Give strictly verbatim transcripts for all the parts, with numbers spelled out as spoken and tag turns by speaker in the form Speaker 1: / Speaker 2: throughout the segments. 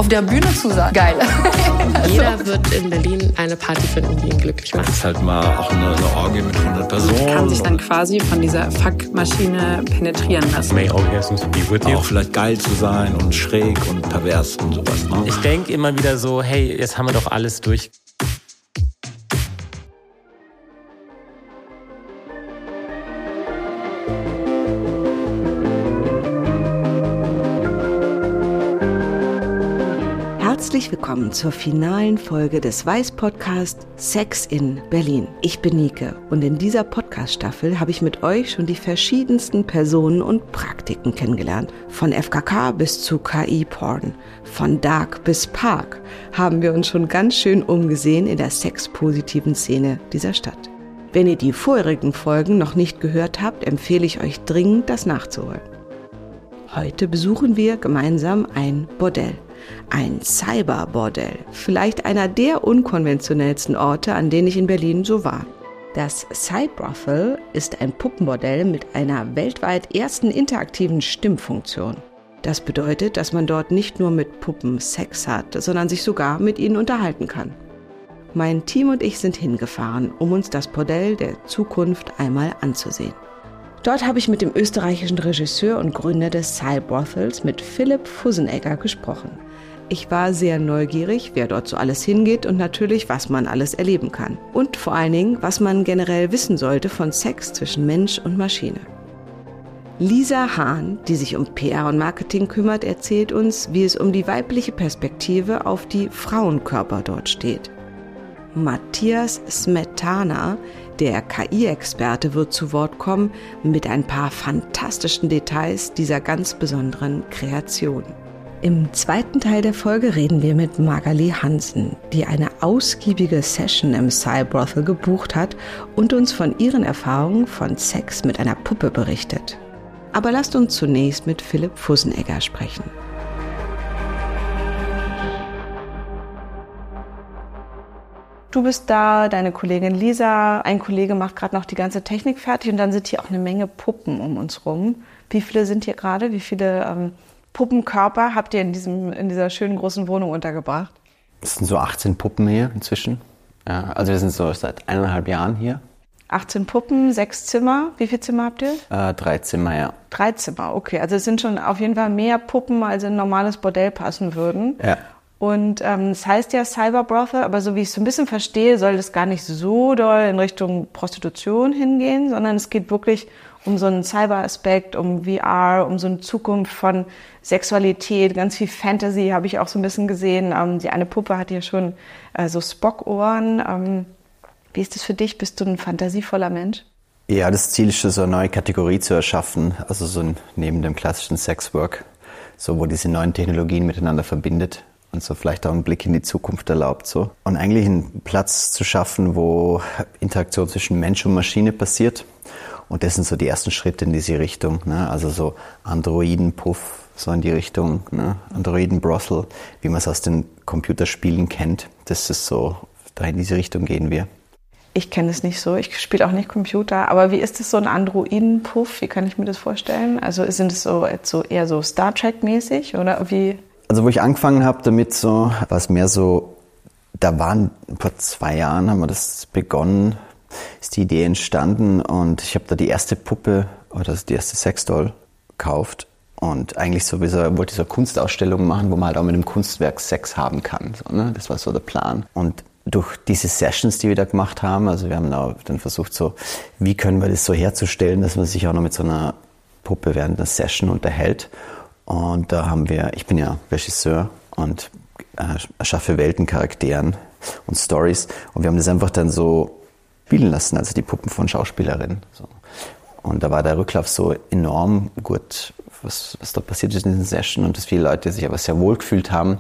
Speaker 1: auf der Bühne zu sein. Geil.
Speaker 2: Jeder wird in Berlin eine Party finden, die ihn glücklich macht.
Speaker 3: Das ist halt mal auch eine, eine Orgie mit hundert Personen.
Speaker 4: Man kann sich dann quasi von dieser Fuck-Maschine penetrieren lassen.
Speaker 5: May orgasms be with you.
Speaker 3: Auch vielleicht geil zu sein und schräg und pervers und sowas. Ne?
Speaker 5: Ich denke immer wieder so, hey, jetzt haben wir doch alles durch.
Speaker 6: Herzlich willkommen zur finalen Folge des Weiß-Podcasts Sex in Berlin. Ich bin Nike und in dieser Podcast-Staffel habe ich mit euch schon die verschiedensten Personen und Praktiken kennengelernt. Von F K K bis zu K I-Porn, von Dark bis Park haben wir uns schon ganz schön umgesehen in der sexpositiven Szene dieser Stadt. Wenn ihr die vorherigen Folgen noch nicht gehört habt, empfehle ich euch dringend, das nachzuholen. Heute besuchen wir gemeinsam ein Bordell. Ein Cyberbordell, vielleicht einer der unkonventionellsten Orte, an denen ich in Berlin so war. Das Cybrothel ist ein Puppenbordell mit einer weltweit ersten interaktiven Stimmfunktion. Das bedeutet, dass man dort nicht nur mit Puppen Sex hat, sondern sich sogar mit ihnen unterhalten kann. Mein Team und ich sind hingefahren, um uns das Bordell der Zukunft einmal anzusehen. Dort habe ich mit dem österreichischen Regisseur und Gründer des Cybrothels, mit Philipp Fussenegger, gesprochen. Ich war sehr neugierig, wer dort so alles hingeht und natürlich, was man alles erleben kann. Und vor allen Dingen, was man generell wissen sollte von Sex zwischen Mensch und Maschine. Lisa Hahn, die sich um P R und Marketing kümmert, erzählt uns, wie es um die weibliche Perspektive auf die Frauenkörper dort steht. Matthias Smetana, der K I-Experte, wird zu Wort kommen mit ein paar fantastischen Details dieser ganz besonderen Kreation. Im zweiten Teil der Folge reden wir mit Magali Hansen, die eine ausgiebige Session im Cybrothel gebucht hat und uns von ihren Erfahrungen von Sex mit einer Puppe berichtet. Aber lasst uns zunächst mit Philipp Fussenegger sprechen. Du bist da, deine Kollegin Lisa, ein Kollege macht gerade noch die ganze Technik fertig und dann sind hier auch eine Menge Puppen um uns rum. Wie viele sind hier gerade? Wie viele ähm, Puppenkörper habt ihr in, diesem, in dieser schönen großen Wohnung untergebracht?
Speaker 7: Es sind so achtzehn Puppen hier inzwischen. Ja, also wir sind so seit eineinhalb Jahren hier.
Speaker 6: achtzehn Puppen, sechs Zimmer. Wie viele Zimmer habt ihr?
Speaker 7: Äh, drei Zimmer, ja.
Speaker 6: Drei Zimmer, okay. Also es sind schon auf jeden Fall mehr Puppen, als in ein normales Bordell passen würden.
Speaker 7: Ja.
Speaker 6: Und ähm, es heißt ja Cyberbrothel, aber so wie ich es so ein bisschen verstehe, soll das gar nicht so doll in Richtung Prostitution hingehen, sondern es geht wirklich um so einen Cyber-Aspekt, um V R, um so eine Zukunft von Sexualität, ganz viel Fantasy habe ich auch so ein bisschen gesehen. Ähm, die eine Puppe hat ja schon äh, so Spock-Ohren. Ähm, wie ist das für dich? Bist du ein fantasievoller Mensch?
Speaker 7: Ja, das Ziel ist schon, so eine neue Kategorie zu erschaffen, also so neben dem klassischen Sexwork, so wo diese neuen Technologien miteinander verbindet. Und so vielleicht auch einen Blick in die Zukunft erlaubt. So. Und eigentlich einen Platz zu schaffen, wo Interaktion zwischen Mensch und Maschine passiert. Und das sind so die ersten Schritte in diese Richtung. Ne? Also so Androiden-Puff, so in die Richtung, ne? Androiden-Brothel, wie man es aus den Computerspielen kennt. Das ist so, da in diese Richtung gehen wir.
Speaker 6: Ich kenne es nicht so, ich spiele auch nicht Computer. Aber wie ist das so ein Androiden-Puff? Wie kann ich mir das vorstellen? Also sind es so, so eher so Star Trek-mäßig oder wie?
Speaker 7: Also wo ich angefangen habe damit, so war es mehr so, da waren vor zwei Jahren, haben wir das begonnen, ist die Idee entstanden und ich habe da die erste Puppe oder die erste Sexdoll gekauft und eigentlich sowieso wollte ich so eine Kunstausstellung machen, wo man halt auch mit dem Kunstwerk Sex haben kann. So, ne? Das war so der Plan. Und durch diese Sessions, die wir da gemacht haben, also wir haben da dann versucht so, wie können wir das so herzustellen, dass man sich auch noch mit so einer Puppe während einer Session unterhält. Und da haben wir, ich bin ja Regisseur und äh, erschaffe Welten, Charakteren und Stories. Und wir haben das einfach dann so spielen lassen, also die Puppen von Schauspielerinnen. So. Und da war der Rücklauf so enorm gut, was, was da passiert ist in diesen Session. Und dass viele Leute sich aber sehr wohl gefühlt haben,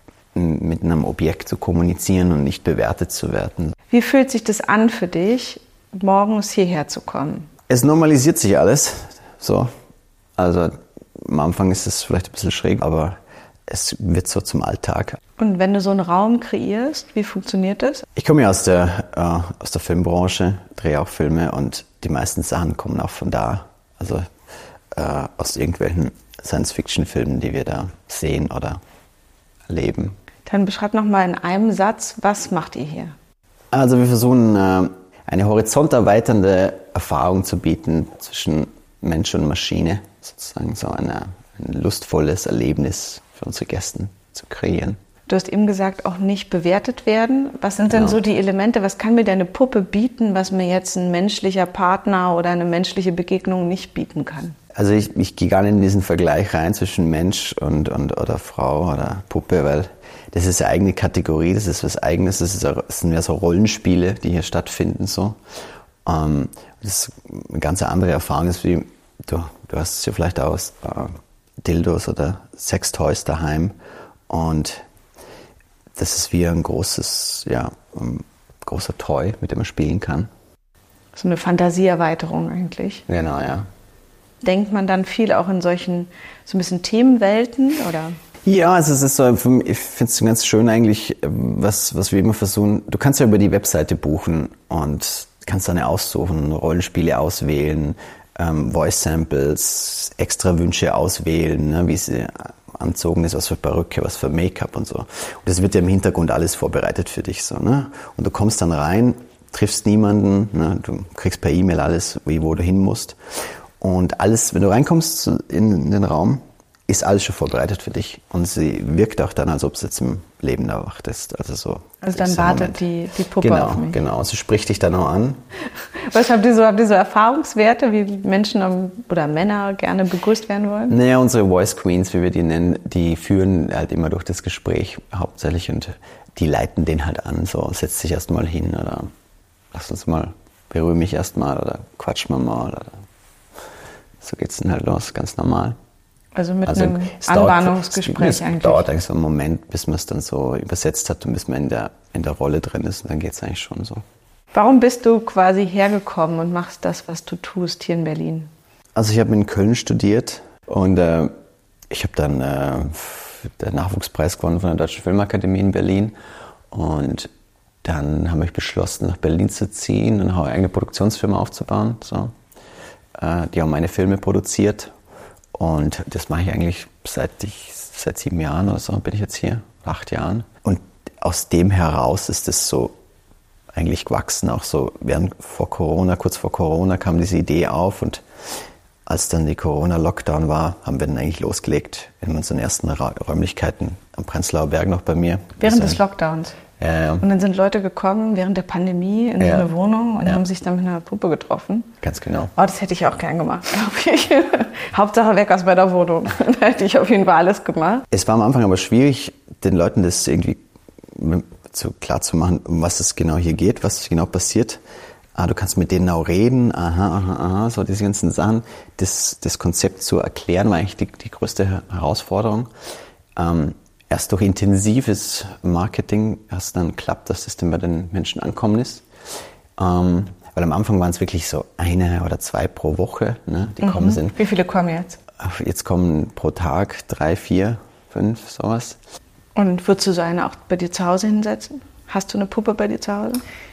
Speaker 7: mit einem Objekt zu kommunizieren und nicht bewertet zu werden.
Speaker 6: Wie fühlt sich das an für dich, morgens hierher zu kommen?
Speaker 7: Es normalisiert sich alles. So. Also am Anfang ist es vielleicht ein bisschen schräg, aber es wird so zum Alltag.
Speaker 6: Und wenn du so einen Raum kreierst, wie funktioniert das?
Speaker 7: Ich komme ja aus der, äh, aus der Filmbranche, drehe auch Filme und die meisten Sachen kommen auch von da. Also äh, aus irgendwelchen Science-Fiction-Filmen, die wir da sehen oder leben.
Speaker 6: Dann beschreib noch mal in einem Satz, was macht ihr hier?
Speaker 7: Also wir versuchen äh, eine horizonterweiternde Erfahrung zu bieten zwischen Mensch und Maschine, sozusagen so eine, ein lustvolles Erlebnis für unsere Gäste zu kreieren.
Speaker 6: Du hast eben gesagt, auch nicht bewertet werden. Was sind denn
Speaker 7: Ja.
Speaker 6: so die Elemente, was kann mir deine Puppe bieten, was mir jetzt ein menschlicher Partner oder eine menschliche Begegnung nicht bieten kann?
Speaker 7: Also ich, ich gehe gar nicht in diesen Vergleich rein zwischen Mensch und, und oder Frau oder Puppe, weil das ist eine eigene Kategorie, das ist was Eigenes, das, ist, das sind mehr so Rollenspiele, die hier stattfinden. So. Ähm, das ist eine ganz andere Erfahrung, das ist wie, du, du hast es ja vielleicht aus äh, Dildos oder Sextoys daheim und das ist wie ein großes, ja, ein großer Toy, mit dem man spielen kann.
Speaker 6: So eine Fantasieerweiterung eigentlich.
Speaker 7: Genau, ja.
Speaker 6: Denkt man dann viel auch in solchen, so ein bisschen Themenwelten, oder?
Speaker 7: Ja, also es ist so, ich finde es ganz schön eigentlich, was, was wir immer versuchen. Du kannst ja über die Webseite buchen und kannst dann aussuchen, Rollenspiele auswählen, ähm, Voice Samples, extra Wünsche auswählen, ne, wie sie anzogen ist, was für Perücke, was für Make-up und so. Und das wird ja im Hintergrund alles vorbereitet für dich, so, ne? Und du kommst dann rein, triffst niemanden, ne? Du kriegst per E-Mail alles, wie, wo du hin musst. Und alles, wenn du reinkommst in den Raum, ist alles schon vorbereitet für dich. Und sie wirkt auch dann, als ob sie jetzt im Leben erwacht ist. Also so.
Speaker 6: Also dann wartet die, die Puppe
Speaker 7: genau,
Speaker 6: auf mich.
Speaker 7: Genau, sie spricht dich dann auch an.
Speaker 6: Was habt ihr so, habt ihr so Erfahrungswerte, wie Menschen oder Männer gerne begrüßt werden wollen?
Speaker 7: Naja, unsere Voice Queens, wie wir die nennen, die führen halt immer durch das Gespräch hauptsächlich und die leiten den halt an. So, setz dich erst mal hin oder lass uns mal, berühre mich erst mal oder quatsch mal mal. Oder so geht's dann halt los, ganz normal.
Speaker 6: Also mit
Speaker 7: also
Speaker 6: einem
Speaker 7: es dauert,
Speaker 6: Anbahnungsgespräch
Speaker 7: es
Speaker 6: eigentlich.
Speaker 7: Es dauert eigentlich so einen Moment, bis man es dann so übersetzt hat und bis man in der, in der Rolle drin ist. Und dann geht es eigentlich schon so.
Speaker 6: Warum bist du quasi hergekommen und machst das, was du tust hier in Berlin?
Speaker 7: Also ich habe in Köln studiert und äh, ich habe dann äh, den Nachwuchspreis gewonnen von der Deutschen Filmakademie in Berlin. Und dann habe ich beschlossen, nach Berlin zu ziehen und eine eigene Produktionsfirma aufzubauen. So. Äh, die haben meine Filme produziert. Und das mache ich eigentlich seit ich seit sieben Jahren oder so bin ich jetzt hier, acht Jahren. Und aus dem heraus ist es so eigentlich gewachsen, auch so während vor Corona, kurz vor Corona kam diese Idee auf und als dann die Corona-Lockdown war, haben wir dann eigentlich losgelegt in unseren ersten Räumlichkeiten am Prenzlauer Berg noch bei mir.
Speaker 6: Während
Speaker 7: das
Speaker 6: des Lockdowns?
Speaker 7: Ja, ja.
Speaker 6: Und dann sind Leute gekommen während der Pandemie in
Speaker 7: ja.
Speaker 6: so eine Wohnung und
Speaker 7: ja.
Speaker 6: haben sich dann mit einer Puppe getroffen.
Speaker 7: Ganz genau.
Speaker 6: Oh, das hätte ich auch gern gemacht, glaube ich. Hauptsache weg aus meiner Wohnung. Da hätte ich auf jeden Fall alles gemacht.
Speaker 7: Es war am Anfang aber schwierig, den Leuten das irgendwie zu, klar zu machen, um was es genau hier geht, was genau passiert. Ah, du kannst mit denen auch reden, aha, aha, aha, so diese ganzen Sachen. Das, das Konzept zu erklären war eigentlich die, die größte Herausforderung. Ähm, Erst durch intensives Marketing erst dann klappt, dass das dann bei den Menschen ankommen ist. Ähm, weil am Anfang waren es wirklich so eine oder zwei pro Woche, ne, die mhm. kommen sind.
Speaker 6: Wie viele kommen jetzt?
Speaker 7: Jetzt kommen pro Tag drei, vier, fünf, sowas.
Speaker 6: Und würdest du so eine auch bei dir zu Hause hinsetzen? Hast du eine Puppe bei dir zu Hause?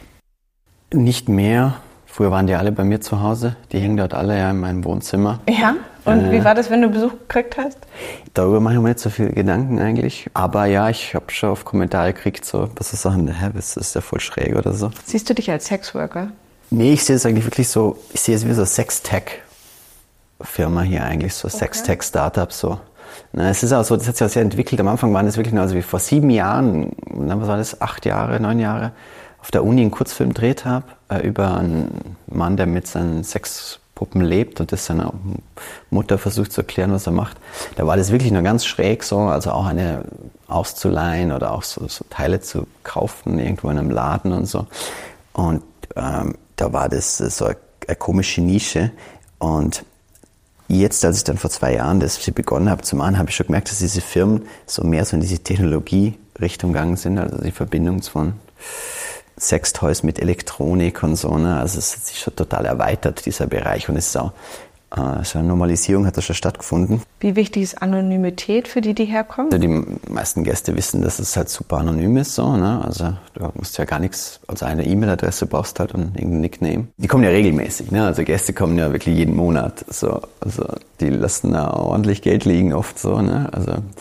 Speaker 7: Nicht mehr. Früher waren die alle bei mir zu Hause. Die hängen dort alle ja in meinem Wohnzimmer.
Speaker 6: Ja? Und
Speaker 7: äh,
Speaker 6: wie war das, wenn du Besuch gekriegt hast?
Speaker 7: Darüber mache ich mir nicht so viele Gedanken eigentlich. Aber ja, ich habe schon auf Kommentare gekriegt, so, was so Sachen, hä, das ist ja voll schräg oder so.
Speaker 6: Siehst du dich als Sexworker?
Speaker 7: Nee, ich sehe es eigentlich wirklich so, ich sehe es wie so eine Sex-Tech-Firma hier eigentlich, so okay. Sex-Tech-Startup so. Na, es ist auch so, das hat sich auch sehr entwickelt. Am Anfang waren es wirklich nur, also wie vor sieben Jahren, was war das, acht Jahre, neun Jahre, auf der Uni einen Kurzfilm gedreht habe, äh, über einen Mann, der mit seinen Sexpuppen lebt und das seiner Mutter versucht zu erklären, was er macht. Da war das wirklich nur ganz schräg so, also auch eine auszuleihen oder auch so, so Teile zu kaufen, irgendwo in einem Laden und so. Und ähm, da war das so eine, eine komische Nische. Und jetzt, als ich dann vor zwei Jahren das begonnen habe zu machen, habe ich schon gemerkt, dass diese Firmen so mehr so in diese Technologie-Richtung gegangen sind, also die Verbindung von Sextoys mit Elektronik und so, ne? Also es hat sich schon total erweitert, dieser Bereich. Und es ist auch, äh, so eine Normalisierung hat da schon stattgefunden.
Speaker 6: Wie wichtig ist Anonymität für die, die herkommen?
Speaker 7: Also die meisten Gäste wissen, dass es halt super anonym ist, so, ne? Also du musst ja gar nichts, also eine E-Mail-Adresse brauchst halt und irgendein Nickname. Die kommen ja regelmäßig, ne? Also Gäste kommen ja wirklich jeden Monat, so. Also die lassen da ordentlich Geld liegen oft, so, ne? Also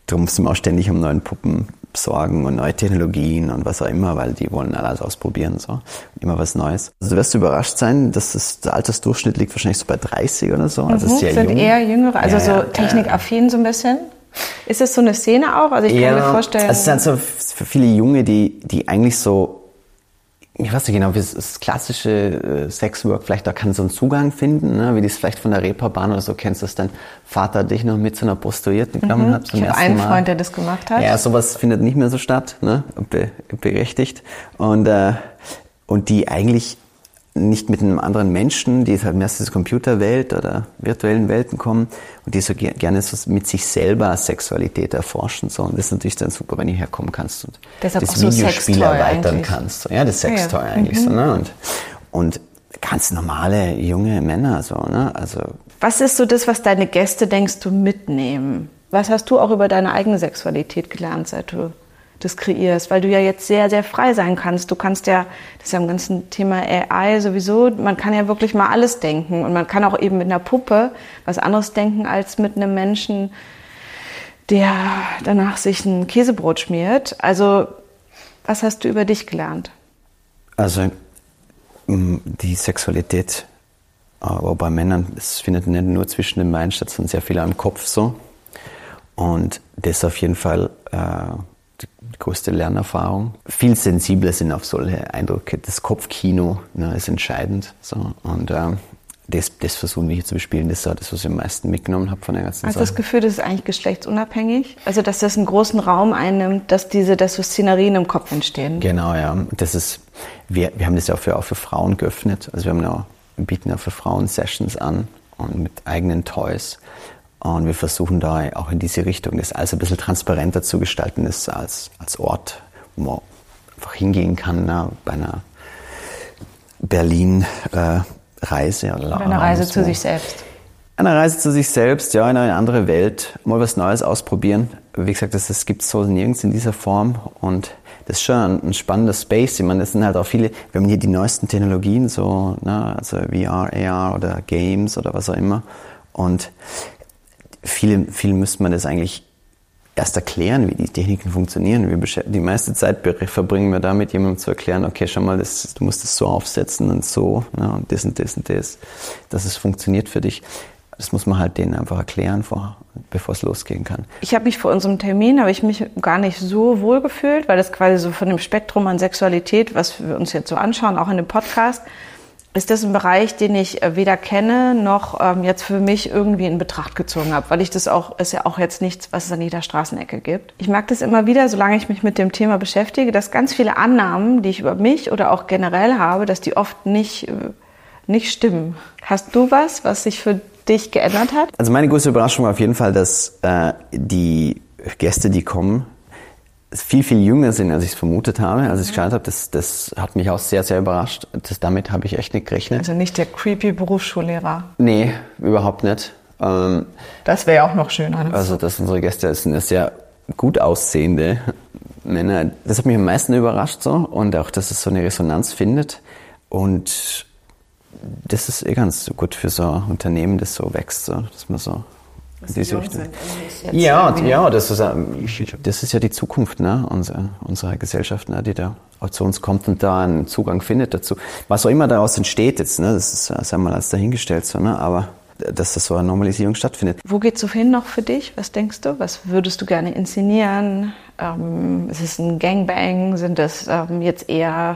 Speaker 7: darum müssen wir auch ständig um neuen Puppen sorgen und neue Technologien und was auch immer, weil die wollen alles ausprobieren, so. Und immer was Neues. Also du wirst überrascht sein, dass das, der Altersdurchschnitt liegt wahrscheinlich so bei dreißig oder so. Also
Speaker 4: mhm,
Speaker 7: sehr
Speaker 4: sind
Speaker 7: jung.
Speaker 4: eher Jüngere, also
Speaker 7: ja,
Speaker 4: so
Speaker 7: ja,
Speaker 4: technikaffin so ein bisschen. Ist es so eine Szene auch? Also ich
Speaker 7: ja,
Speaker 4: kann mir vorstellen...
Speaker 7: Also es sind so für viele Junge, die, die eigentlich so, ich weiß nicht genau, wie das klassische Sexwork vielleicht da kann so einen Zugang finden, ne? Wie du es vielleicht von der Reeperbahn oder so kennst, dass dein Vater dich noch mit so einer Prostituierten genommen
Speaker 4: mhm.
Speaker 7: hat. Zum
Speaker 4: ich habe einen Mal. Freund, der das gemacht hat.
Speaker 7: Ja, sowas findet nicht mehr so statt, ne? Be- berechtigt. Und, äh, und die eigentlich nicht mit einem anderen Menschen, die halt mehr aus dieser Computerwelt oder virtuellen Welten kommen und die so ge- gerne so mit sich selber Sexualität erforschen. So. Und das ist natürlich dann super, wenn du herkommen kannst und
Speaker 4: deshalb
Speaker 7: das
Speaker 4: so
Speaker 7: Videospiel erweitern
Speaker 4: eigentlich.
Speaker 7: kannst. So. Ja, das Sextoy ja, ja. eigentlich mhm. so. Ne? Und, und ganz normale junge Männer. So, ne? Also,
Speaker 4: was ist so das, was deine Gäste, denkst du, mitnehmen? Was hast du auch über deine eigene Sexualität gelernt, seit du das kreierst, weil du ja jetzt sehr, sehr frei sein kannst. Du kannst ja, das ist ja im ganzen Thema A I sowieso, man kann ja wirklich mal alles denken und man kann auch eben mit einer Puppe was anderes denken als mit einem Menschen, der danach sich ein Käsebrot schmiert. Also, was hast du über dich gelernt?
Speaker 7: Also, die Sexualität, aber bei Männern, es findet nicht nur zwischen den Beinen statt, sondern sehr viel am Kopf so. Und das ist auf jeden Fall äh, die größte Lernerfahrung. Viel sensibler sind auf solche Eindrücke. Das Kopfkino, ne, ist entscheidend. So. Und äh, das, das versuchen wir hier zu bespielen. Das ist auch das, was ich am meisten mitgenommen habe von der ganzen
Speaker 4: Hast
Speaker 7: Sache.
Speaker 4: du das Gefühl, das ist eigentlich geschlechtsunabhängig? Also, dass das einen großen Raum einnimmt, dass diese, dass so Szenerien im Kopf entstehen?
Speaker 7: Genau, ja. Das ist, wir, wir haben das ja auch für, auch für Frauen geöffnet. Also wir, haben ja, wir bieten ja für Frauen Sessions an und mit eigenen Toys. Und wir versuchen da auch in diese Richtung, das alles ein bisschen transparenter zu gestalten, das als, als Ort, wo man einfach hingehen kann, ne, bei einer Berlin-Reise. Äh, oder,
Speaker 4: oder eine Reise zu sich selbst.
Speaker 7: Eine Reise zu sich selbst, ja, in eine andere Welt, mal was Neues ausprobieren. Wie gesagt, das, das gibt es so nirgends in dieser Form und das ist schon ein, ein spannender Space. Ich meine, das sind halt auch viele, wir haben hier die neuesten Technologien, so, ne, also V R, A R oder Games oder was auch immer. Und Viele, viel müsste man das eigentlich erst erklären, wie die Techniken funktionieren. Wir die meiste Zeit verbringen wir damit, jemandem zu erklären, okay, schau mal, das, du musst das so aufsetzen und so, ne, und das und das und das, dass es funktioniert für dich. Das muss man halt denen einfach erklären, vor, bevor es losgehen kann.
Speaker 4: Ich habe mich vor unserem Termin, habe ich mich gar nicht so wohl gefühlt, weil das quasi so von dem Spektrum an Sexualität, was wir uns jetzt so anschauen, auch in dem Podcast, ist das ein Bereich, den ich weder kenne, noch ähm, jetzt für mich irgendwie in Betracht gezogen habe, weil ich das auch, ist ja auch jetzt nichts, was es an jeder Straßenecke gibt. Ich mag das immer wieder, solange ich mich mit dem Thema beschäftige, dass ganz viele Annahmen, die ich über mich oder auch generell habe, dass die oft nicht, äh, nicht stimmen. Hast du was, was sich für dich geändert hat?
Speaker 7: Also meine größte Überraschung war auf jeden Fall, dass äh, die Gäste, die kommen, viel, viel jünger sind, als ich es vermutet habe, als ich es geschaut habe. Das, das hat mich auch sehr, sehr überrascht. Das, damit habe ich echt nicht gerechnet.
Speaker 4: Also nicht der creepy Berufsschullehrer?
Speaker 7: Nee, überhaupt nicht. Ähm,
Speaker 4: das wäre ja auch noch schöner. Ne?
Speaker 7: Also, dass unsere Gäste sind sehr gut aussehende Männer. Das hat mich am meisten überrascht so. Und auch, dass es so eine Resonanz findet. Und das ist eh ganz gut für so ein Unternehmen, das so wächst, so, dass man so diese Richtung. Ja, ja, das ist, das ist ja die Zukunft, ne, unserer, unserer Gesellschaft, ne, die da auch zu uns kommt und da einen Zugang findet dazu. Was auch immer daraus entsteht jetzt, ne, das ist, das haben wir alles dahingestellt, so, ne, aber dass das so eine Normalisierung stattfindet.
Speaker 4: Wo geht's so hin noch für dich? Was denkst du? Was würdest du gerne inszenieren? Ähm, ist es ein Gangbang? Sind das ähm, jetzt eher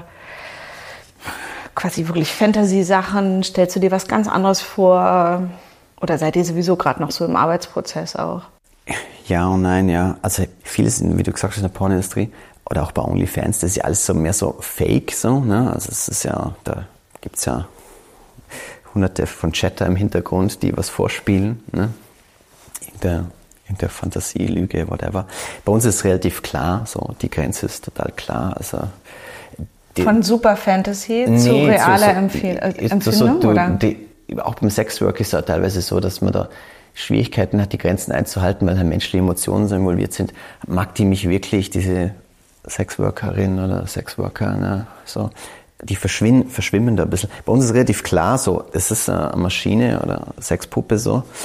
Speaker 4: quasi wirklich Fantasy-Sachen? Stellst du dir was ganz anderes vor? Oder seid ihr sowieso gerade noch so im Arbeitsprozess auch?
Speaker 7: Ja und nein, ja. Also vieles, wie du gesagt hast, in der Pornindustrie oder auch bei OnlyFans, das ist ja alles so mehr so fake, so, ne? Also es ist ja, da gibt's ja hunderte von Chatter im Hintergrund, die was vorspielen, ne? In der, in der Fantasie, Lüge, whatever. Bei uns ist es relativ klar, so, die Grenze ist total klar, also die,
Speaker 4: von Super Fantasy nee, zu realer so, so, Empfehl- Empfindung, so, du, oder? Die, auch beim Sexwork ist es ja teilweise so, dass man da Schwierigkeiten hat, die Grenzen einzuhalten, weil da menschliche Emotionen so involviert sind. Mag die mich wirklich, diese Sexworkerin oder Sexworker, ne, so, die verschwimmen, verschwimmen da ein bisschen. Bei uns ist es relativ klar so, das ist eine Maschine oder eine Sexpuppe so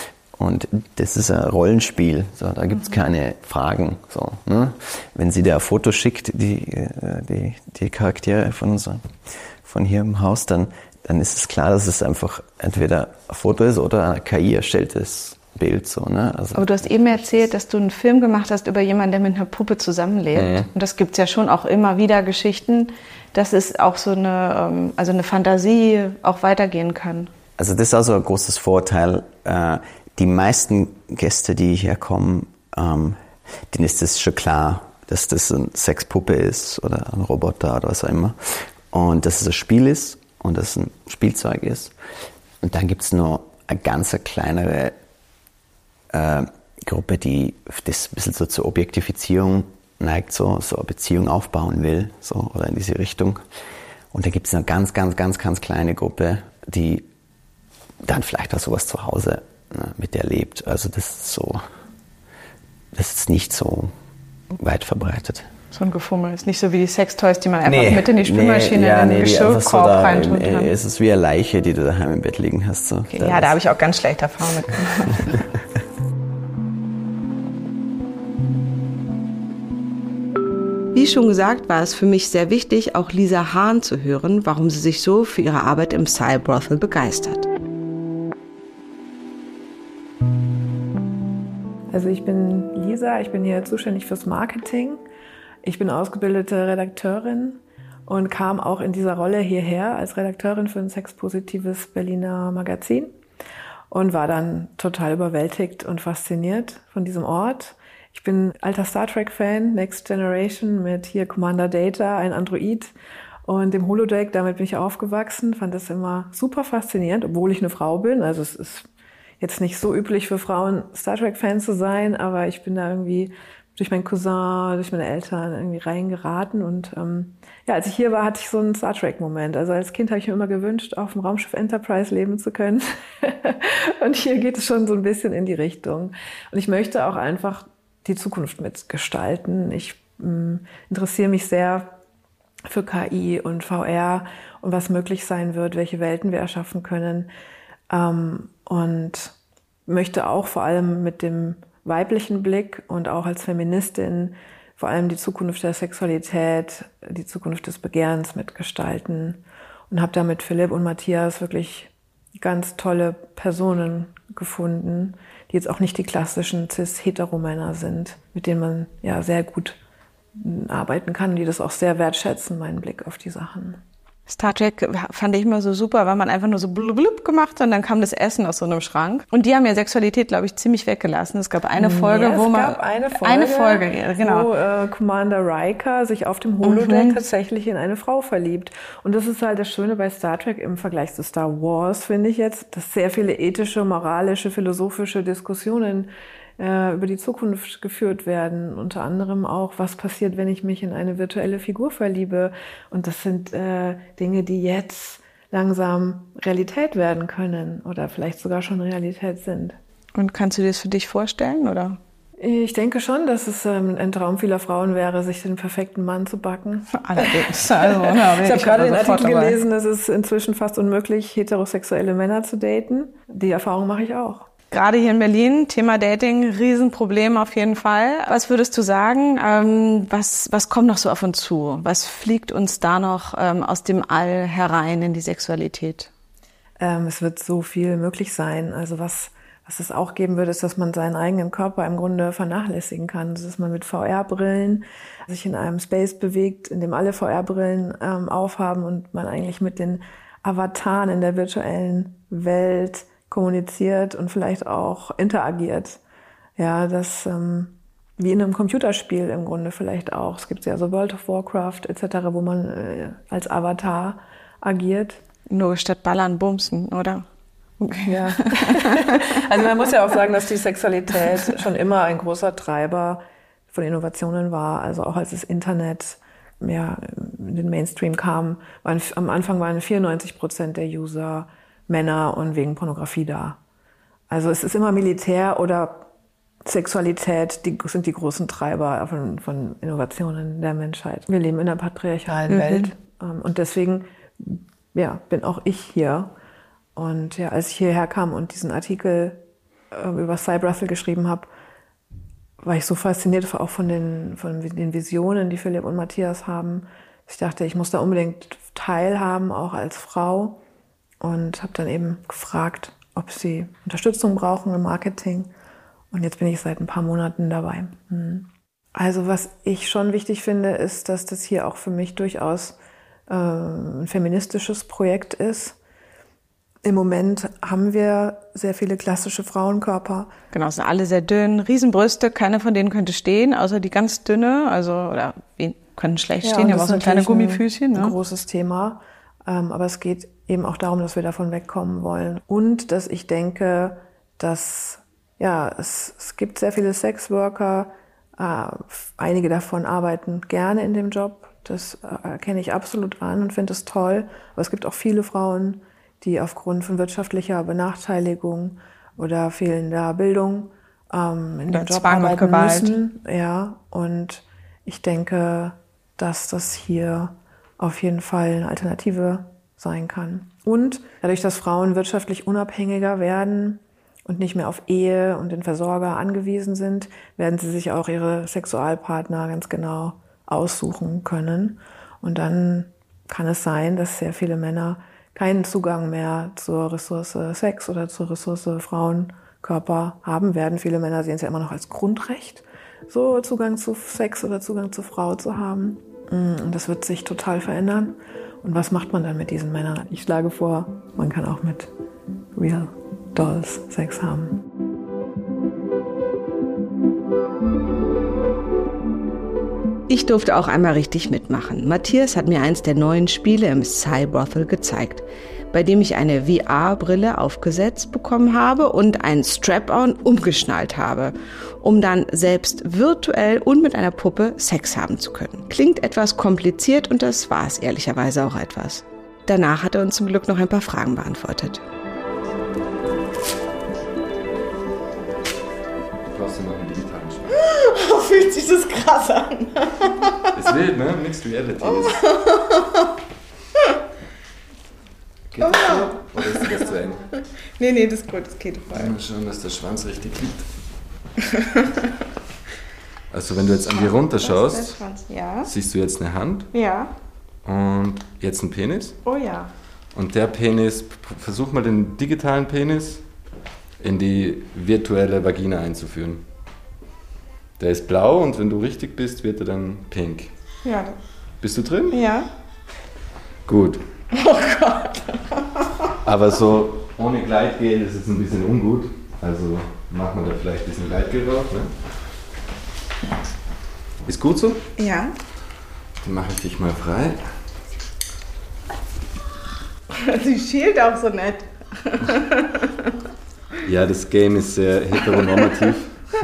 Speaker 7: Und das ist ein Rollenspiel, so, da gibt es keine Fragen. So, ne? Wenn sie dir ein Foto schickt, die, die, die Charaktere von, unser, von hier im Haus, dann, dann ist es klar, dass es einfach entweder ein Foto ist oder ein K I erstelltes Bild. So, ne? Also,
Speaker 4: aber du hast eben erzählt, dass du einen Film gemacht hast über jemanden, der mit einer Puppe zusammenlebt. Mhm. Und das gibt es ja schon auch immer wieder Geschichten, dass es auch so eine, also eine Fantasie auch weitergehen kann.
Speaker 7: Also das ist also ein großes Vorteil. Die meisten Gäste, die hierher kommen, ähm, denen ist das schon klar, dass das eine Sexpuppe ist oder ein Roboter oder was auch immer. Und dass es ein Spiel ist und dass es ein Spielzeug ist. Und dann gibt es noch eine ganz kleinere äh, Gruppe, die das ein bisschen so zur Objektifizierung neigt, so, so eine Beziehung aufbauen will, so, oder in diese Richtung. Und dann gibt es eine ganz, ganz, ganz, ganz kleine Gruppe, die dann vielleicht auch sowas zu Hause mit der lebt. Also das ist so, das ist nicht so weit verbreitet.
Speaker 4: So ein Gefummel. Ist nicht so wie die Sextoys, die man einfach
Speaker 7: nee,
Speaker 4: mit in die Spülmaschine
Speaker 7: nee, ja,
Speaker 4: in den
Speaker 7: nee,
Speaker 4: Geschirrkorb
Speaker 7: so da,
Speaker 4: reintun kann.
Speaker 7: Es ist wie eine Leiche, die du daheim im Bett liegen hast. So.
Speaker 4: Okay, da ja, da habe ich auch ganz schlechte Erfahrungen mit gemacht.
Speaker 6: Wie schon gesagt, war es für mich sehr wichtig, auch Lisa Hahn zu hören, warum sie sich so für ihre Arbeit im Psy-Brothel begeistert.
Speaker 1: Also ich bin Lisa, ich bin hier zuständig fürs Marketing. Ich bin ausgebildete Redakteurin und kam auch in dieser Rolle hierher als Redakteurin für ein sexpositives Berliner Magazin und war dann total überwältigt und fasziniert von diesem Ort. Ich bin alter Star Trek-Fan, Next Generation mit hier Commander Data, ein Android und dem Holodeck. Damit bin ich aufgewachsen, fand das immer super faszinierend, obwohl ich eine Frau bin. Also es ist jetzt nicht so üblich für Frauen, Star Trek-Fans zu sein, aber ich bin da irgendwie durch meinen Cousin, durch meine Eltern irgendwie reingeraten. Und ähm, ja, als ich hier war, hatte ich so einen Star Trek-Moment. Also als Kind habe ich mir immer gewünscht, auf dem Raumschiff Enterprise leben zu können. Und hier geht es schon so ein bisschen in die Richtung. Und ich möchte auch einfach die Zukunft mitgestalten. Ich mh, interessiere mich sehr für K I und V R und was möglich sein wird, welche Welten wir erschaffen können. Ähm, und möchte auch vor allem mit dem weiblichen Blick und auch als Feministin vor allem die Zukunft der Sexualität, die Zukunft des Begehrens mitgestalten und habe da mit Philipp und Matthias wirklich ganz tolle Personen gefunden, die jetzt auch nicht die klassischen cis-hetero-Männer sind, mit denen man ja sehr gut arbeiten kann, die das auch sehr wertschätzen, meinen Blick auf die Sachen.
Speaker 4: Star Trek fand ich immer so super, weil man einfach nur so blub blub gemacht hat und dann kam das Essen aus so einem Schrank. Und die haben ja Sexualität, glaube ich, ziemlich weggelassen. Es gab eine Folge,
Speaker 1: ja,
Speaker 4: wo man...
Speaker 1: Es gab eine Folge,
Speaker 4: eine Folge ja, genau.
Speaker 1: wo äh, Commander Riker sich auf dem Holodeck
Speaker 4: mhm.
Speaker 1: tatsächlich in eine Frau verliebt. Und das ist halt das Schöne bei Star Trek im Vergleich zu Star Wars, finde ich jetzt, dass sehr viele ethische, moralische, philosophische Diskussionen über die Zukunft geführt werden. Unter anderem auch, was passiert, wenn ich mich in eine virtuelle Figur verliebe. Und das sind äh, Dinge, die jetzt langsam Realität werden können oder vielleicht sogar schon Realität sind.
Speaker 4: Und kannst du dir das für dich vorstellen, oder?
Speaker 1: Ich denke schon, dass es ähm, ein Traum vieler Frauen wäre, sich den perfekten Mann zu backen.
Speaker 4: Allerdings. Also, ja,
Speaker 1: ich habe gerade den Artikel gelesen, es ist inzwischen fast unmöglich, heterosexuelle Männer zu daten. Die Erfahrung mache ich auch.
Speaker 4: Gerade hier in Berlin, Thema Dating, Riesenproblem auf jeden Fall. Was würdest du sagen, ähm, was, was kommt noch so auf uns zu? Was fliegt uns da noch ähm, aus dem All herein in die Sexualität?
Speaker 1: Ähm, es wird so viel möglich sein. Also was, was es auch geben würde, ist, dass man seinen eigenen Körper im Grunde vernachlässigen kann. Also dass man mit V R-Brillen sich in einem Space bewegt, in dem alle V R-Brillen ähm, aufhaben und man eigentlich mit den Avataren in der virtuellen Welt kommuniziert und vielleicht auch interagiert. Ja, das ähm, wie in einem Computerspiel im Grunde vielleicht auch. Es gibt ja so World of Warcraft et cetera, wo man äh, als Avatar agiert.
Speaker 4: Nur statt Ballern bumsen, oder?
Speaker 1: Okay. Ja. Also man muss ja auch sagen, dass die Sexualität schon immer ein großer Treiber von Innovationen war. Also auch als das Internet ja, in den Mainstream kam, waren, am Anfang waren vierundneunzig Prozent der User Männer und wegen Pornografie da. Also es ist immer Militär oder Sexualität, die sind die großen Treiber von, von Innovationen der Menschheit. Wir leben in einer patriarchalen mhm. Welt und deswegen ja, bin auch ich hier. Und ja, als ich hierher kam und diesen Artikel äh, über Cybrussel geschrieben habe, war ich so fasziniert auch von den, von den Visionen, die Philipp und Matthias haben. Ich dachte, ich muss da unbedingt teilhaben, auch als Frau. Und habe dann eben gefragt, ob sie Unterstützung brauchen im Marketing. Und jetzt bin ich seit ein paar Monaten dabei. Also was ich schon wichtig finde, ist, dass das hier auch für mich durchaus äh, ein feministisches Projekt ist. Im Moment haben wir sehr viele klassische Frauenkörper.
Speaker 4: Genau, sind alle sehr dünn, Riesenbrüste, keine von denen könnte stehen, außer die ganz dünne, also oder können schlecht stehen, ja, aber auch so kleine Gummifüßchen.
Speaker 1: Ein,
Speaker 4: ne?
Speaker 1: ein großes Thema, ähm, aber es geht eben auch darum, dass wir davon wegkommen wollen und dass ich denke, dass ja es, es gibt sehr viele Sexworker, äh, einige davon arbeiten gerne in dem Job, das äh, erkenne ich absolut an und finde es toll, aber es gibt auch viele Frauen, die aufgrund von wirtschaftlicher Benachteiligung oder fehlender Bildung ähm, in dem Job arbeiten müssen. Ja, und ich denke, dass das hier auf jeden Fall eine Alternative sein kann. Und dadurch, dass Frauen wirtschaftlich unabhängiger werden und nicht mehr auf Ehe und den Versorger angewiesen sind, werden sie sich auch ihre Sexualpartner ganz genau aussuchen können. Und dann kann es sein, dass sehr viele Männer keinen Zugang mehr zur Ressource Sex oder zur Ressource Frauenkörper haben werden. Viele Männer sehen es ja immer noch als Grundrecht, so Zugang zu Sex oder Zugang zur Frau zu haben. Und das wird sich total verändern. Und was macht man dann mit diesen Männern? Ich schlage vor, man kann auch mit Real Dolls Sex haben.
Speaker 6: Ich durfte auch einmal richtig mitmachen. Matthias hat mir eins der neuen Spiele im Cybrussel gezeigt, bei dem ich eine V R-Brille aufgesetzt bekommen habe und einen Strap-on umgeschnallt habe, um dann selbst virtuell und mit einer Puppe Sex haben zu können. Klingt etwas kompliziert und das war es ehrlicherweise auch etwas. Danach hat er uns zum Glück noch ein paar Fragen beantwortet.
Speaker 8: Brauchst du noch einen digitalen Spiel?
Speaker 4: Fühlt sich das krass an.
Speaker 8: Ist wild, ne? Mixed Reality.
Speaker 4: Oh.
Speaker 8: Geht das so? Oder ist das zu eng?
Speaker 4: Nee, nee, das ist gut, das geht voll.
Speaker 8: Mal schauen, dass der Schwanz richtig liegt. Also wenn du jetzt an dir runterschaust,
Speaker 4: ja.
Speaker 8: siehst du jetzt eine Hand
Speaker 4: Ja.
Speaker 8: und jetzt einen Penis.
Speaker 4: Oh ja.
Speaker 8: Und der Penis, versuch mal den digitalen Penis in die virtuelle Vagina einzuführen. Der ist blau und wenn du richtig bist, wird er dann pink.
Speaker 4: Ja.
Speaker 8: Bist du drin?
Speaker 4: Ja.
Speaker 8: Gut.
Speaker 4: Oh Gott.
Speaker 8: Aber so ohne Gleitgel ist es ein bisschen ungut. Also machen wir da vielleicht ein bisschen Gleitgel drauf. Ne? Ist gut so?
Speaker 4: Ja.
Speaker 8: Dann mache ich dich mal frei.
Speaker 4: Sie schielt auch so nett.
Speaker 8: Ja, das Game ist sehr heteronormativ.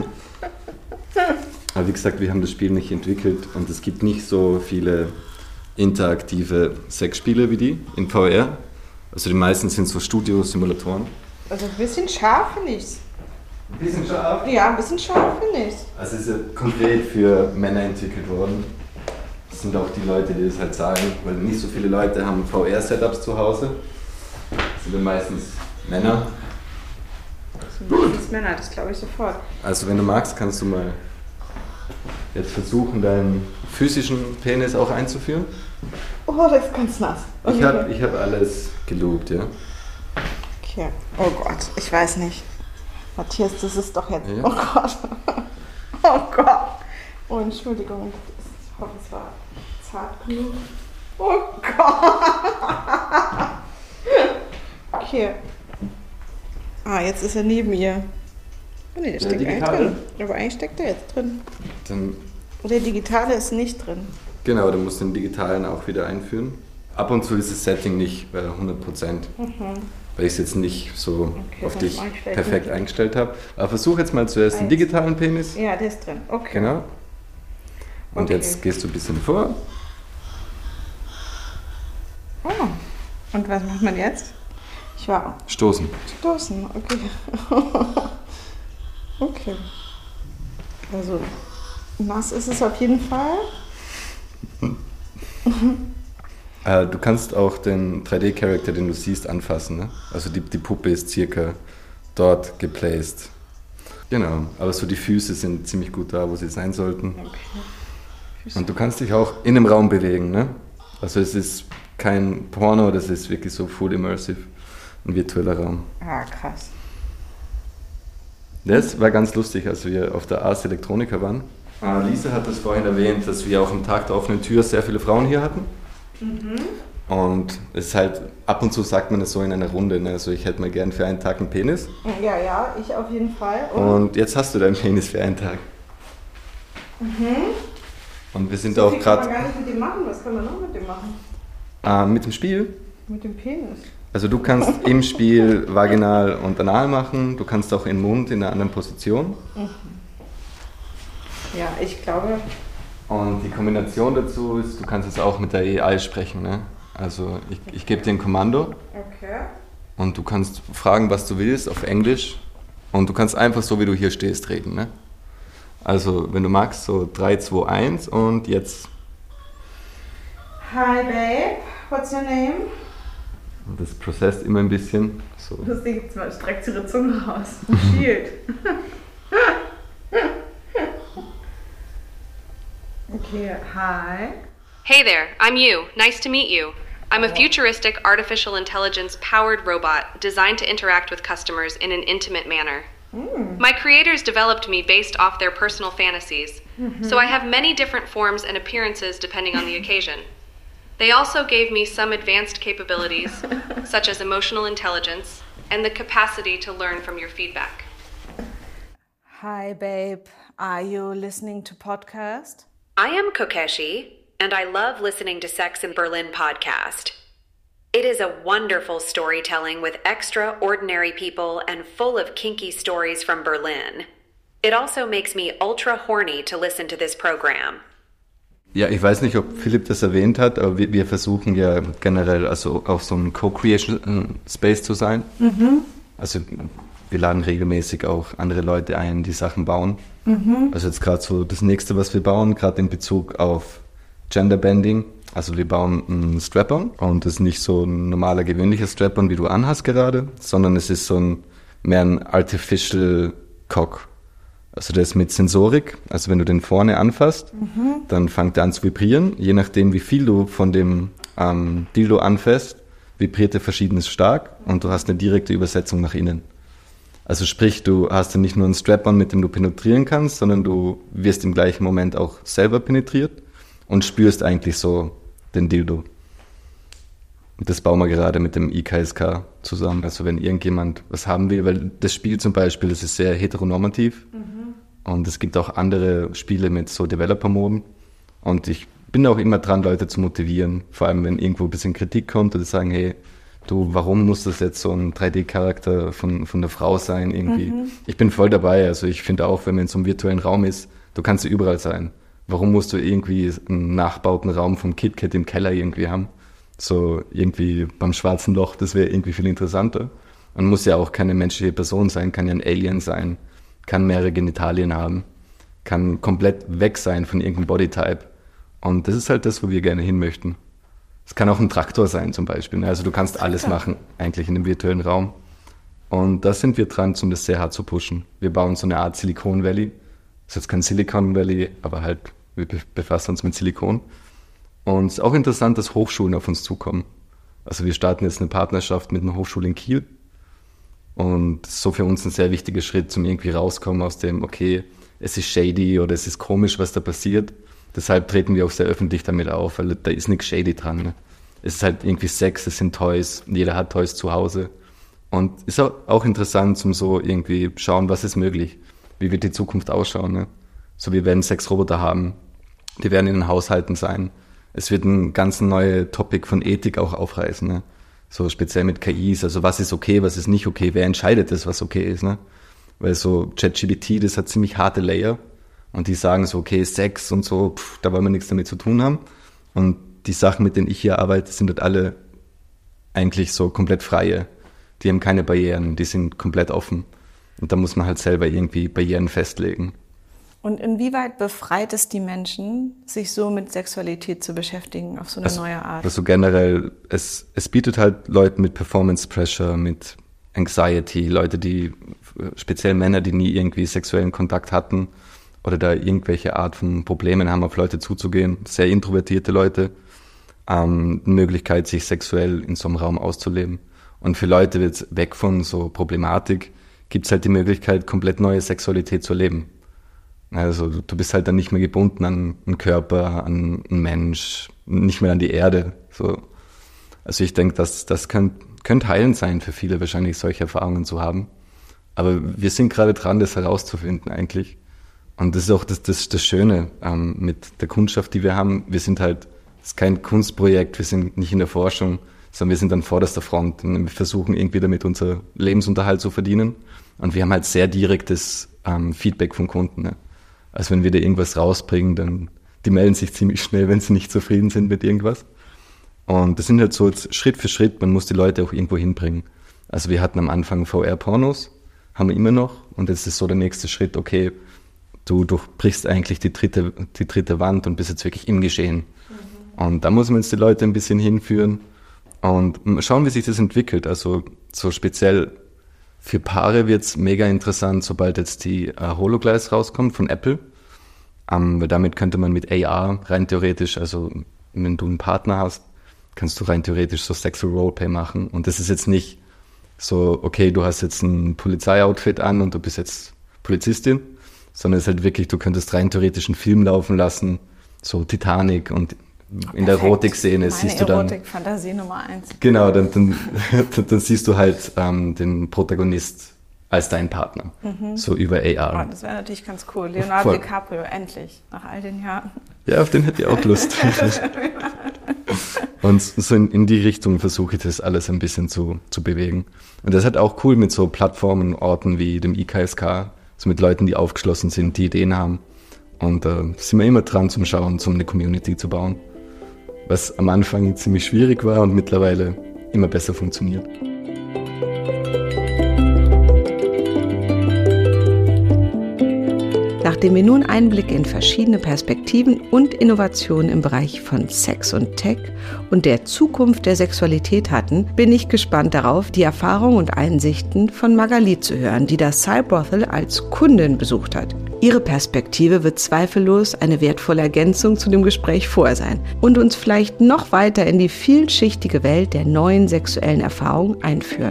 Speaker 8: Aber wie gesagt, wir haben das Spiel nicht entwickelt und es gibt nicht so viele interaktive Sexspiele wie die in V R. Also die meisten sind so Studio-Simulatoren.
Speaker 4: Also ein bisschen scharf finde ich's.
Speaker 8: Ein bisschen scharf?
Speaker 4: Ja, ein bisschen scharf finde ich's.
Speaker 8: Also es ist ja konkret für Männer entwickelt worden. Das sind auch die Leute, die das halt sagen, weil nicht so viele Leute haben V R-Setups zu Hause. Das sind ja meistens Männer.
Speaker 4: Das sind meistens Männer, das glaube ich sofort.
Speaker 8: Also wenn du magst, kannst du mal jetzt versuchen, deinen physischen Penis auch einzuführen.
Speaker 4: Oh, das ist ganz nass. Okay.
Speaker 8: Ich habe ich hab alles geloopt, ja.
Speaker 4: Okay. Oh Gott, ich weiß nicht. Matthias, das ist doch jetzt...
Speaker 8: Ja.
Speaker 4: Oh Gott. Oh Gott. Oh, Entschuldigung. Ich hoffe, es war zart genug. Oh Gott. Okay. Ah, jetzt ist er neben ihr. Oh nee, der steckt eigentlich drin. Aber eigentlich steckt er jetzt drin.
Speaker 8: Dann,
Speaker 4: der digitale ist nicht drin.
Speaker 8: genau, du musst den digitalen auch wieder einführen. Ab und zu ist das Setting nicht bei hundert Prozent, mhm. weil ich es jetzt nicht so okay, auf dich perfekt nicht eingestellt habe. Aber versuch jetzt mal zuerst den digitalen Penis.
Speaker 4: Ja, der ist drin. Okay.
Speaker 8: Genau. Und okay, jetzt gehst du ein bisschen vor.
Speaker 4: Oh. Und was macht man jetzt? Ich war.
Speaker 8: Stoßen.
Speaker 4: Stoßen, okay. Okay. Also, nass ist es auf jeden Fall.
Speaker 8: äh, du kannst auch den drei D-Charakter, den du siehst, anfassen. Ne? Also die, die Puppe ist circa dort geplaced, Genau, aber so die Füße sind ziemlich gut da, wo sie sein sollten. Okay. Und du kannst dich auch in dem Raum bewegen, ne? Also es ist kein Porno, das ist wirklich so full immersive, ein virtueller Raum.
Speaker 4: Ah, krass.
Speaker 8: Das war ganz lustig, als wir auf der Ars Electronica waren. Lisa hat das vorhin erwähnt, dass wir auch am Tag der offenen Tür sehr viele Frauen hier hatten. Mhm. Und es ist halt, ab und zu sagt man es so in einer Runde, ne? Also ich hätte mal gern für einen Tag einen Penis.
Speaker 4: Ja, ja, ich auf jeden Fall.
Speaker 8: Und, und jetzt hast du deinen Penis für einen Tag. Mhm. Und wir sind so auch gerade...
Speaker 4: Was kann man gar nicht mit dem machen? Was kann man noch mit dem machen?
Speaker 8: Äh, mit dem Spiel?
Speaker 4: Mit dem Penis.
Speaker 8: Also du kannst im Spiel vaginal und anal machen, du kannst auch im Mund in einer anderen Position. Mhm.
Speaker 4: Ja, ich glaube...
Speaker 8: Und die Kombination dazu ist, du kannst jetzt auch mit der A I sprechen, ne? Also ich, ich gebe dir ein Kommando.
Speaker 4: Okay.
Speaker 8: Und du kannst fragen, was du willst, auf Englisch. Und du kannst einfach so, wie du hier stehst, reden, ne? Also wenn du magst, so drei, zwei, eins und jetzt.
Speaker 4: Hi babe, what's your name?
Speaker 8: Und das processt immer ein bisschen. So.
Speaker 4: Das Ding streckt ihre Zunge raus. Shield. Okay, hi.
Speaker 9: Hey there, I'm you. Nice to meet you. I'm a futuristic artificial intelligence-powered robot designed to interact with customers in an intimate manner. Mm. My creators developed me based off their personal fantasies, mm-hmm. so I have many different forms and appearances depending on the occasion. They also gave me some advanced capabilities, such as emotional intelligence and the capacity to learn from your feedback.
Speaker 4: Hi, babe. Are you listening to podcast?
Speaker 9: I am Kokeshi, and I love listening to Sex in Berlin podcast. It is a wonderful storytelling with extraordinary people and full of kinky stories from Berlin. It also makes me ultra horny to listen to this program.
Speaker 8: Ja, ich weiß nicht, ob Philipp das erwähnt hat, aber wir, wir versuchen ja generell also auch so ein Co-Creation Space zu sein. Mhm. Also wir laden regelmäßig auch andere Leute ein, die Sachen bauen. Mhm. Also jetzt gerade so das nächste, was wir bauen, gerade in Bezug auf Genderbending. Also wir bauen einen Strap-on und das ist nicht so ein normaler, gewöhnlicher Strap-on, wie du anhast gerade, sondern es ist so ein mehr ein Artificial Cock. Also der ist mit Sensorik, also wenn du den vorne anfasst, mhm. dann fängt er an zu vibrieren. Je nachdem, wie viel du von dem ähm, Dildo anfasst, vibriert er verschiedenes stark und du hast eine direkte Übersetzung nach innen. Also sprich, du hast dann nicht nur einen Strap-on, mit dem du penetrieren kannst, sondern du wirst im gleichen Moment auch selber penetriert und spürst eigentlich so den Dildo. Und das bauen wir gerade mit dem I K S K zusammen. Also wenn irgendjemand was haben will, weil das Spiel zum Beispiel, das ist sehr heteronormativ mhm. und es gibt auch andere Spiele mit so Developer-Moden und ich bin auch immer dran, Leute zu motivieren, vor allem wenn irgendwo ein bisschen Kritik kommt oder sagen, hey, du, warum muss das jetzt so ein drei D-Charakter von, von der Frau sein irgendwie? Mhm. Ich bin voll dabei, also ich finde auch, wenn man in so einem virtuellen Raum ist, du kannst ja überall sein. Warum musst du irgendwie einen nachbauten Raum vom KitKat im Keller irgendwie haben? So irgendwie beim schwarzen Loch, das wäre irgendwie viel interessanter. Man muss ja auch keine menschliche Person sein, kann ja ein Alien sein, kann mehrere Genitalien haben, kann komplett weg sein von irgendeinem Bodytype. Und das ist halt das, wo wir gerne hin möchten. Es kann auch ein Traktor sein zum Beispiel. Also du kannst alles machen, eigentlich in dem virtuellen Raum. Und da sind wir dran, um das sehr hart zu pushen. Wir bauen so eine Art Silicon Valley. Das ist jetzt kein Silicon Valley, aber halt, wir befassen uns mit Silikon. Und es ist auch interessant, dass Hochschulen auf uns zukommen. Also wir starten jetzt eine Partnerschaft mit einer Hochschule in Kiel. Und das ist so für uns ein sehr wichtiger Schritt, zum irgendwie rauskommen aus dem, okay, es ist shady oder es ist komisch, was da passiert. Deshalb treten wir auch sehr öffentlich damit auf, weil da ist nichts shady dran. Ne? Es ist halt irgendwie Sex, es sind Toys, jeder hat Toys zu Hause. Und ist auch, auch interessant, zum so irgendwie schauen, was ist möglich, wie wird die Zukunft ausschauen. Ne? So, wir werden Sexroboter haben, die werden in den Haushalten sein. Es wird ein ganz neues Topic von Ethik auch aufreißen. Ne? So speziell mit K Is, also was ist okay, was ist nicht okay, wer entscheidet das, was okay ist. Ne? Weil so ChatGPT, das hat ziemlich harte Layer. Und die sagen so, okay, Sex und so, pff, da wollen wir nichts damit zu tun haben. Und die Sachen, mit denen ich hier arbeite, sind halt alle eigentlich so komplett freie. Die haben keine Barrieren, die sind komplett offen. Und da muss man halt selber irgendwie Barrieren festlegen.
Speaker 4: Und inwieweit befreit es die Menschen, sich so mit Sexualität zu beschäftigen, auf so eine also, neue Art?
Speaker 8: Also generell, es, es bietet halt Leuten mit Performance Pressure, mit Anxiety, Leute, die speziell Männer, die nie irgendwie sexuellen Kontakt hatten oder da irgendwelche Art von Problemen haben, auf Leute zuzugehen, sehr introvertierte Leute, ähm, die Möglichkeit, sich sexuell in so einem Raum auszuleben. Und für Leute jetzt weg von so Problematik gibt's halt die Möglichkeit, komplett neue Sexualität zu erleben. Also du bist halt dann nicht mehr gebunden an einen Körper, an einen Mensch, nicht mehr an die Erde. So. Also ich denke, dass das könnte könnt heilend sein für viele, wahrscheinlich solche Erfahrungen zu haben. Aber wir sind gerade dran, das herauszufinden eigentlich. Und das ist auch das, das, das Schöne ähm, mit der Kundschaft, die wir haben. Wir sind halt, es ist kein Kunstprojekt, wir sind nicht in der Forschung, sondern wir sind an vorderster Front. Und wir versuchen irgendwie damit unser Lebensunterhalt zu verdienen. Und wir haben halt sehr direktes ähm, Feedback vom Kunden. Ne? Also wenn wir da irgendwas rausbringen, dann die melden sich ziemlich schnell, wenn sie nicht zufrieden sind mit irgendwas. Und das sind halt so Schritt für Schritt, man muss die Leute auch irgendwo hinbringen. Also wir hatten am Anfang V R-Pornos, haben wir immer noch. Und jetzt ist so der nächste Schritt, okay, du durchbrichst eigentlich die dritte, die dritte Wand und bist jetzt wirklich im Geschehen. Mhm. Und da muss man jetzt die Leute ein bisschen hinführen und schauen, wie sich das entwickelt. Also so speziell für Paare wird's mega interessant, sobald jetzt die uh, HoloGlass rauskommt von Apple. Um, weil damit könnte man mit A R rein theoretisch, also wenn du einen Partner hast, kannst du rein theoretisch so Sexual Roleplay machen. Und das ist jetzt nicht so, okay, du hast jetzt ein Polizeioutfit an und du bist jetzt Polizistin, sondern es ist halt wirklich, du könntest rein theoretisch einen Film laufen lassen, so Titanic, und in der Erotik-Szene siehst du dann...
Speaker 4: Erotik-Fantasie Nummer eins.
Speaker 8: Genau, dann, dann, dann siehst du halt ähm, den Protagonist als deinen Partner, mhm. so über A R.
Speaker 4: Oh, das wäre natürlich ganz cool. Leonardo Voll. DiCaprio, endlich, nach all den Jahren.
Speaker 8: Ja, auf den hätte ich auch Lust. Und so in, in die Richtung versuche ich das alles ein bisschen zu, zu bewegen. Und das ist halt auch cool mit so Plattformen, Orten wie dem I K S K, so mit Leuten, die aufgeschlossen sind, die Ideen haben. Und da äh, sind wir immer dran zum Schauen, um eine Community zu bauen. Was am Anfang ziemlich schwierig war und mittlerweile immer besser funktioniert.
Speaker 6: Nachdem wir nun Einblick in verschiedene Perspektiven und Innovationen im Bereich von Sex und Tech und der Zukunft der Sexualität hatten, bin ich gespannt darauf, die Erfahrungen und Einsichten von Magali zu hören, die das Cybrothel als Kundin besucht hat. Ihre Perspektive wird zweifellos eine wertvolle Ergänzung zu dem Gespräch vorher sein und uns vielleicht noch weiter in die vielschichtige Welt der neuen sexuellen Erfahrungen einführen.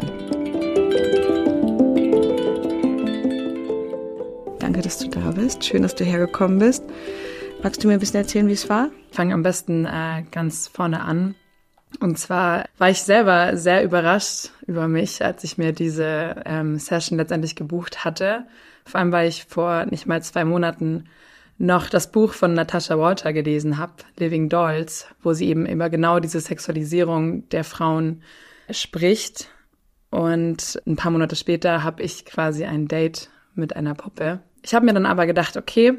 Speaker 6: Danke, dass du da bist. Schön, dass du hergekommen bist. Magst du mir ein bisschen erzählen, wie es war?
Speaker 10: Ich fange am besten äh, ganz vorne an. Und zwar war ich selber sehr überrascht über mich, als ich mir diese ähm, Session letztendlich gebucht hatte. Vor allem, weil ich vor nicht mal zwei Monaten noch das Buch von Natasha Walter gelesen habe, Living Dolls, wo sie eben über genau diese Sexualisierung der Frauen spricht. Und ein paar Monate später habe ich quasi ein Date mit einer Puppe. Ich habe mir dann aber gedacht, okay,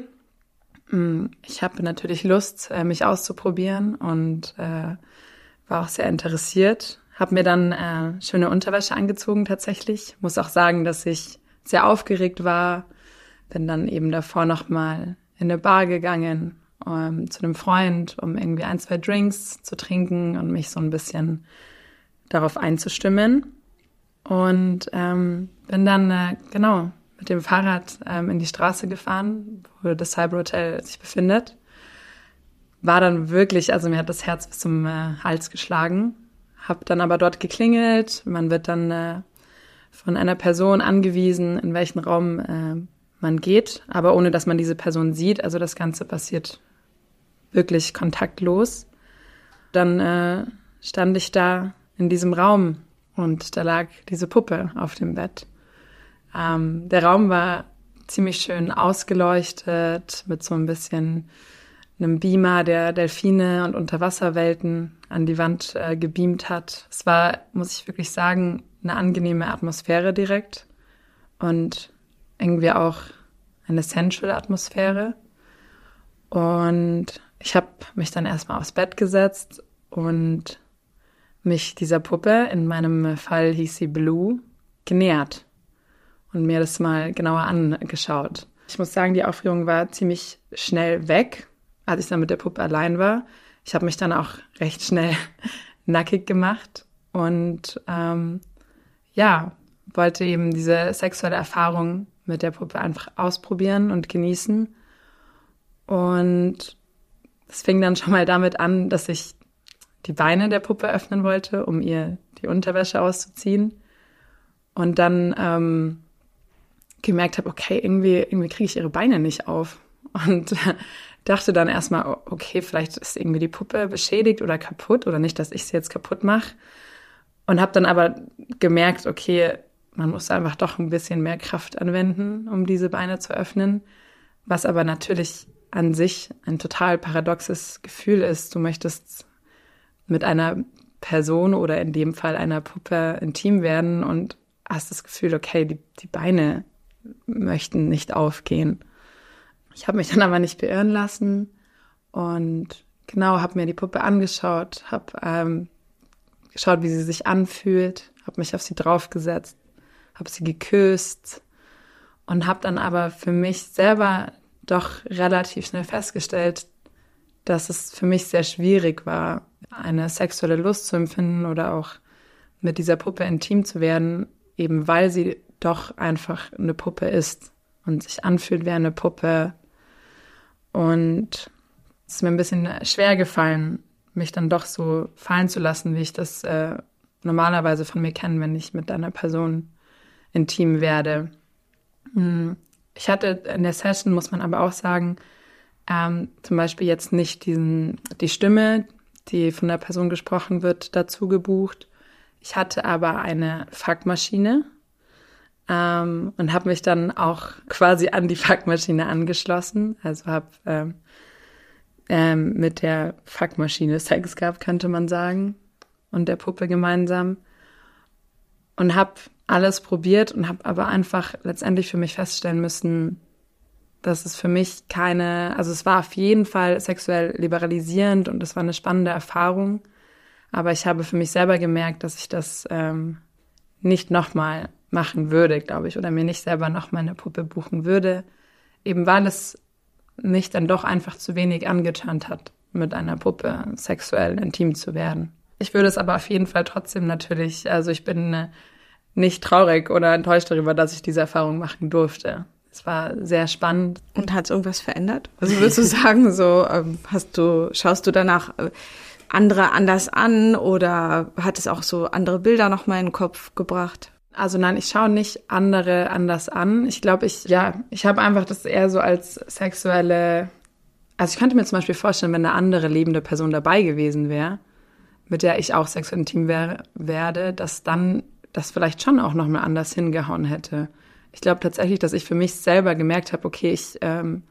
Speaker 10: ich habe natürlich Lust, mich auszuprobieren und äh, war auch sehr interessiert. Habe mir dann äh, schöne Unterwäsche angezogen tatsächlich. Muss auch sagen, dass ich sehr aufgeregt war. Bin dann eben davor nochmal in eine Bar gegangen, um, zu einem Freund, um irgendwie ein, zwei Drinks zu trinken und mich so ein bisschen darauf einzustimmen. Und ähm, bin dann, äh, genau, mit dem Fahrrad ähm, in die Straße gefahren, wo das Cybrothel sich befindet. War dann wirklich, also mir hat das Herz bis zum äh, Hals geschlagen. Hab dann aber dort geklingelt. Man wird dann äh, von einer Person angewiesen, in welchen Raum äh, man geht, aber ohne, dass man diese Person sieht. Also das Ganze passiert wirklich kontaktlos. Dann äh, stand ich da in diesem Raum und da lag diese Puppe auf dem Bett. Ähm, der Raum war ziemlich schön ausgeleuchtet mit so ein bisschen einem Beamer, der Delfine und Unterwasserwelten an die Wand äh, gebeamt hat. Es war, muss ich wirklich sagen, eine angenehme Atmosphäre direkt und irgendwie auch eine sensual Atmosphäre. Und ich habe mich dann erstmal aufs Bett gesetzt und mich dieser Puppe, in meinem Fall hieß sie Blue, genähert und mir das mal genauer angeschaut. Ich muss sagen, die Aufregung war ziemlich schnell weg, als ich dann mit der Puppe allein war. Ich habe mich dann auch recht schnell nackig gemacht und ähm, ja, wollte eben diese sexuelle Erfahrung mit der Puppe einfach ausprobieren und genießen. Und es fing dann schon mal damit an, dass ich die Beine der Puppe öffnen wollte, um ihr die Unterwäsche auszuziehen. Und dann ähm, gemerkt habe, okay, irgendwie, irgendwie kriege ich ihre Beine nicht auf. Und dachte dann erstmal, okay, vielleicht ist irgendwie die Puppe beschädigt oder kaputt oder nicht, dass ich sie jetzt kaputt mache. Und habe dann aber gemerkt, okay, man muss einfach doch ein bisschen mehr Kraft anwenden, um diese Beine zu öffnen. Was aber natürlich an sich ein total paradoxes Gefühl ist. Du möchtest mit einer Person oder in dem Fall einer Puppe intim werden und hast das Gefühl, okay, die, die Beine möchten nicht aufgehen. Ich habe mich dann aber nicht beirren lassen und genau, habe mir die Puppe angeschaut, habe ähm, geschaut, wie sie sich anfühlt, habe mich auf sie draufgesetzt, habe sie geküsst und habe dann aber für mich selber doch relativ schnell festgestellt, dass es für mich sehr schwierig war, eine sexuelle Lust zu empfinden oder auch mit dieser Puppe intim zu werden, eben weil sie doch einfach eine Puppe ist und sich anfühlt wie eine Puppe. Und es ist mir ein bisschen schwer gefallen, mich dann doch so fallen zu lassen, wie ich das äh, normalerweise von mir kenne, wenn ich mit einer Person intim werde. Ich hatte in der Session, muss man aber auch sagen, ähm, zum Beispiel jetzt nicht diesen, die Stimme, die von der Person gesprochen wird, dazu gebucht. Ich hatte aber eine Fuckmaschine ähm, und habe mich dann auch quasi an die Fuckmaschine angeschlossen. Also habe ähm, ähm, mit der Fuckmaschine Sex gehabt, könnte man sagen, und der Puppe gemeinsam. Und habe alles probiert und habe aber einfach letztendlich für mich feststellen müssen, dass es für mich keine, also es war auf jeden Fall sexuell liberalisierend und es war eine spannende Erfahrung, aber ich habe für mich selber gemerkt, dass ich das ähm, nicht nochmal machen würde, glaube ich, oder mir nicht selber nochmal eine Puppe buchen würde, eben weil es mich dann doch einfach zu wenig angeturnt hat, mit einer Puppe sexuell intim zu werden. Ich würde es aber auf jeden Fall trotzdem natürlich, also ich bin äh, nicht traurig oder enttäuscht darüber, dass ich diese Erfahrung machen durfte. Es war sehr spannend.
Speaker 4: Und hat es irgendwas verändert? Also würdest du sagen, so ähm, hast du, schaust du danach äh, andere anders an oder hat es auch so andere Bilder nochmal in den Kopf gebracht?
Speaker 10: Also nein, ich schaue nicht andere anders an. Ich glaube, ich, ja, ich habe einfach das eher so als sexuelle, also ich könnte mir zum Beispiel vorstellen, wenn eine andere lebende Person dabei gewesen wäre, mit der ich auch sexuell intim wär, werde, dass dann das vielleicht schon auch nochmal anders hingehauen hätte. Ich glaube tatsächlich, dass ich für mich selber gemerkt habe, okay, ich ähm,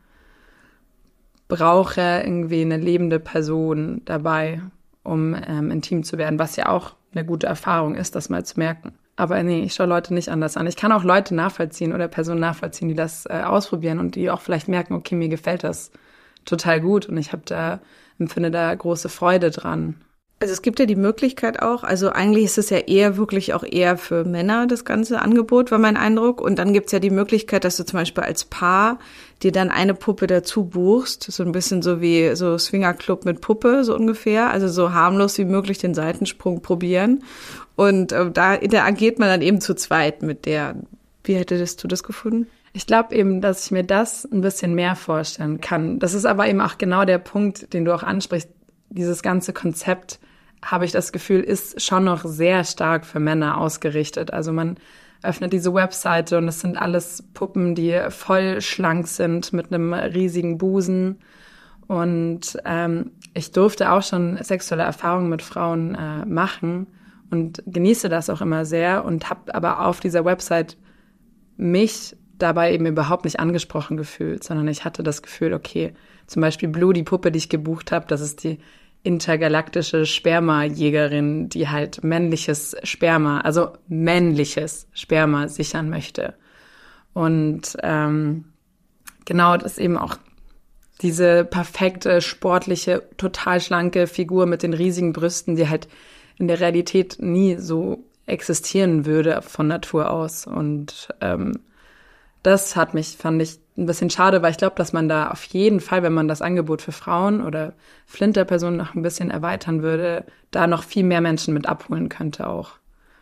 Speaker 10: brauche irgendwie eine lebende Person dabei, um ähm, intim zu werden, was ja auch eine gute Erfahrung ist, das mal zu merken. Aber nee, ich schaue Leute nicht anders an. Ich kann auch Leute nachvollziehen oder Personen nachvollziehen, die das äh, ausprobieren und die auch vielleicht merken, okay, mir gefällt das total gut und ich habe da, empfinde da große Freude dran.
Speaker 4: Also es gibt ja die Möglichkeit auch, also eigentlich ist es ja eher wirklich auch eher für Männer das ganze Angebot, war mein Eindruck. Und dann gibt's ja die Möglichkeit, dass du zum Beispiel als Paar dir dann eine Puppe dazu buchst, so ein bisschen so wie so Swingerclub mit Puppe, so ungefähr. Also so harmlos wie möglich den Seitensprung probieren. Und äh, da interagiert man dann eben zu zweit mit der. Wie hättest du das gefunden?
Speaker 10: Ich glaube eben, dass ich mir das ein bisschen mehr vorstellen kann. Das ist aber eben auch genau der Punkt, den du auch ansprichst. Dieses ganze Konzept, habe ich das Gefühl, ist schon noch sehr stark für Männer ausgerichtet. Also man öffnet diese Webseite und es sind alles Puppen, die voll schlank sind mit einem riesigen Busen. Und ähm, ich durfte auch schon sexuelle Erfahrungen mit Frauen äh, machen und genieße das auch immer sehr und habe aber auf dieser Website mich dabei eben überhaupt nicht angesprochen gefühlt, sondern ich hatte das Gefühl, okay, zum Beispiel Blue, die Puppe, die ich gebucht habe, das ist die intergalaktische Spermajägerin, die halt männliches Sperma, also männliches Sperma sichern möchte. Und ähm, genau, das ist eben auch diese perfekte, sportliche, total schlanke Figur mit den riesigen Brüsten, die halt in der Realität nie so existieren würde von Natur aus. Und ähm, das hat mich, fand ich, ein bisschen schade, weil ich glaube, dass man da auf jeden Fall, wenn man das Angebot für Frauen oder Flinterpersonen noch ein bisschen erweitern würde, da noch viel mehr Menschen mit abholen könnte auch.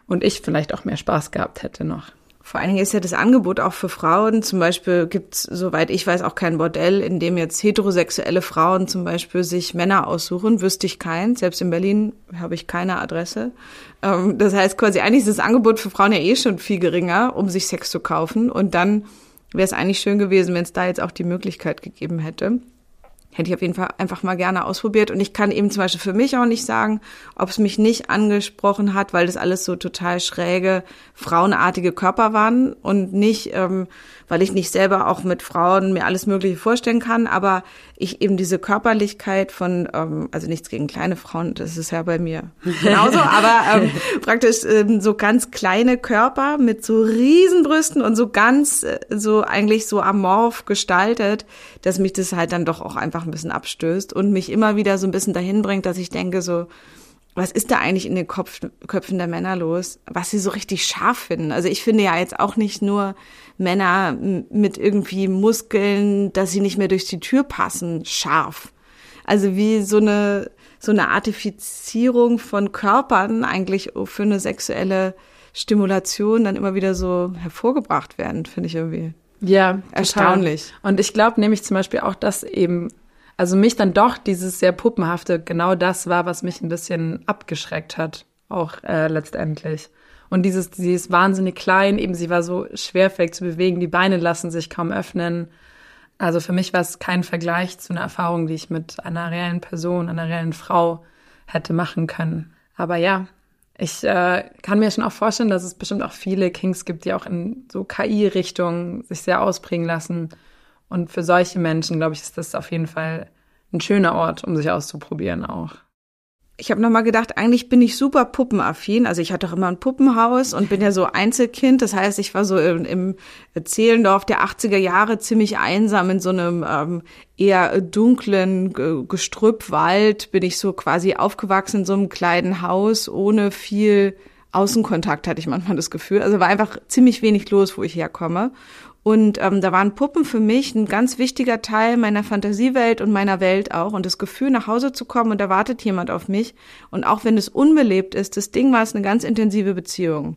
Speaker 10: und ich vielleicht auch mehr Spaß gehabt hätte noch.
Speaker 4: Vor allen Dingen ist ja das Angebot auch für Frauen, zum Beispiel gibt's, soweit ich weiß, auch kein Bordell, in dem jetzt heterosexuelle Frauen zum Beispiel sich Männer aussuchen, wüsste ich keins. Selbst in Berlin habe ich keine Adresse. Ähm, das heißt quasi, eigentlich ist das Angebot für Frauen ja eh schon viel geringer, um sich Sex zu kaufen. Und dann wäre es eigentlich schön gewesen, wenn es da jetzt auch die Möglichkeit gegeben hätte. Hätte ich auf jeden Fall einfach mal gerne ausprobiert. Und ich kann eben zum Beispiel für mich auch nicht sagen, ob es mich nicht angesprochen hat, weil das alles so total schräge, frauenartige Körper waren und nicht, ähm, weil ich nicht selber auch mit Frauen mir alles Mögliche vorstellen kann, aber ich eben diese Körperlichkeit von, ähm, also nichts gegen kleine Frauen, das ist ja bei mir genauso, aber ähm, praktisch ähm, so ganz kleine Körper mit so Riesenbrüsten und so ganz, äh, so eigentlich so amorph gestaltet, dass mich das halt dann doch auch einfach ein bisschen abstößt und mich immer wieder so ein bisschen dahin bringt, dass ich denke so, was ist da eigentlich in den Kopf, Köpfen der Männer los, was sie so richtig scharf finden? Also ich finde ja jetzt auch nicht nur Männer mit irgendwie Muskeln, dass sie nicht mehr durch die Tür passen, scharf. Also wie so eine so eine Artifizierung von Körpern eigentlich für eine sexuelle Stimulation dann immer wieder so hervorgebracht werden, finde ich irgendwie
Speaker 10: ja,
Speaker 4: erstaunlich.
Speaker 10: Total. Und ich glaube nämlich zum Beispiel auch, dass eben Also mich dann doch dieses sehr Puppenhafte, genau das war, was mich ein bisschen abgeschreckt hat, auch äh, letztendlich. Und dieses, dieses wahnsinnig klein, eben sie war so schwerfällig zu bewegen, die Beine lassen sich kaum öffnen. Also für mich war es kein Vergleich zu einer Erfahrung, die ich mit einer reellen Person, einer reellen Frau hätte machen können. Aber ja, ich äh, kann mir schon auch vorstellen, dass es bestimmt auch viele Kinks gibt, die auch in so K I-Richtungen sich sehr ausprägen lassen. Und für solche Menschen, glaube ich, ist das auf jeden Fall ein schöner Ort, um sich auszuprobieren auch.
Speaker 4: Ich habe nochmal gedacht, eigentlich bin ich super puppenaffin. Also ich hatte auch immer ein Puppenhaus und bin ja so Einzelkind. Das heißt, ich war so im, im Zehlendorf der achtziger Jahre ziemlich einsam in so einem ähm, eher dunklen G- Gestrüppwald. Bin ich so quasi aufgewachsen in so einem kleinen Haus ohne viel Außenkontakt, hatte ich manchmal das Gefühl. Also war einfach ziemlich wenig los, wo ich herkomme. Und ähm, da waren Puppen für mich ein ganz wichtiger Teil meiner Fantasiewelt und meiner Welt auch. Und das Gefühl, nach Hause zu kommen und da wartet jemand auf mich. Und auch wenn es unbelebt ist, das Ding war es eine ganz intensive Beziehung.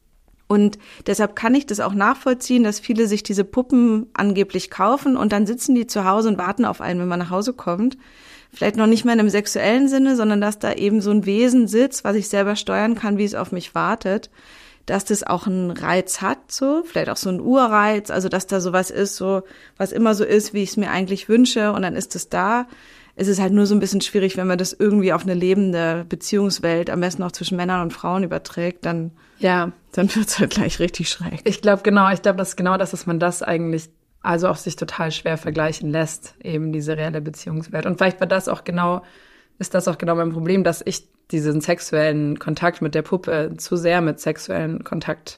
Speaker 4: Und deshalb kann ich das auch nachvollziehen, dass viele sich diese Puppen angeblich kaufen und dann sitzen die zu Hause und warten auf einen, wenn man nach Hause kommt. Vielleicht noch nicht mehr in einem sexuellen Sinne, sondern dass da eben so ein Wesen sitzt, was ich selber steuern kann, wie es auf mich wartet. Dass das auch einen Reiz hat, so, vielleicht auch so einen Urreiz, also dass da sowas ist, so, was immer so ist, wie ich es mir eigentlich wünsche und dann ist es da. Es ist halt nur so ein bisschen schwierig, wenn man das irgendwie auf eine lebende Beziehungswelt, am besten auch zwischen Männern und Frauen überträgt, dann,
Speaker 10: ja,
Speaker 4: dann wird's halt gleich richtig schräg.
Speaker 10: Ich glaube, genau, ich glaube, das ist genau das, dass man das eigentlich, also auch sich total schwer vergleichen lässt, eben diese reelle Beziehungswelt. Und vielleicht war das auch genau, ist das auch genau mein Problem, dass ich diesen sexuellen Kontakt mit der Puppe zu sehr mit sexuellen Kontakt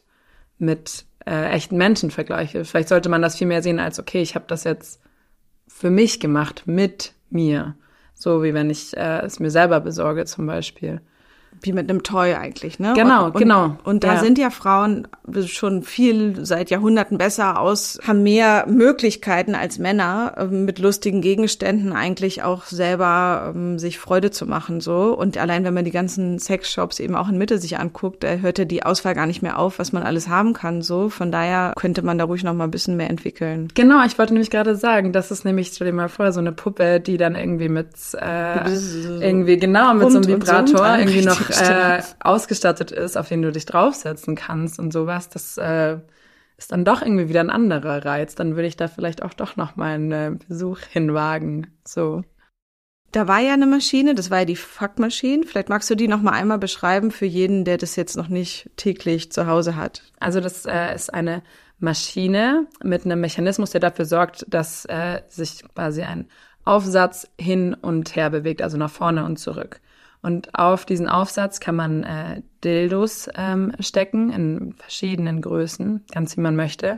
Speaker 10: mit äh, echten Menschen vergleiche. Vielleicht sollte man das viel mehr sehen als, okay, ich habe das jetzt für mich gemacht, mit mir. So wie wenn ich äh, es mir selber besorge zum Beispiel.
Speaker 4: Wie mit einem Toy eigentlich, ne?
Speaker 10: Genau,
Speaker 4: und,
Speaker 10: genau.
Speaker 4: Und, und da
Speaker 10: ja.
Speaker 4: sind ja Frauen schon viel seit Jahrhunderten besser aus, haben mehr Möglichkeiten als Männer, mit lustigen Gegenständen eigentlich auch selber um, sich Freude zu machen, so. Und allein wenn man die ganzen Sexshops eben auch in Mitte sich anguckt, da hört ja die Auswahl gar nicht mehr auf, was man alles haben kann, so. Von daher könnte man da ruhig noch mal ein bisschen mehr entwickeln.
Speaker 10: Genau, ich wollte nämlich gerade sagen, das ist nämlich, stell dir mal vor, so eine Puppe, die dann irgendwie mit, äh, so irgendwie, genau, mit so einem Vibrator irgendwie noch Äh, ausgestattet ist, auf den du dich draufsetzen kannst und sowas, das äh, ist dann doch irgendwie wieder ein anderer Reiz. Dann würde ich da vielleicht auch doch noch mal einen äh, Besuch hinwagen. So.
Speaker 4: Da war ja eine Maschine, das war ja die Fuck-Maschine. Vielleicht magst du die noch mal einmal beschreiben für jeden, der das jetzt noch nicht täglich zu Hause hat.
Speaker 10: Also das äh, ist eine Maschine mit einem Mechanismus, der dafür sorgt, dass äh, sich quasi ein Aufsatz hin und her bewegt, also nach vorne und zurück. Und auf diesen Aufsatz kann man äh, Dildos ähm, stecken in verschiedenen Größen, ganz wie man möchte.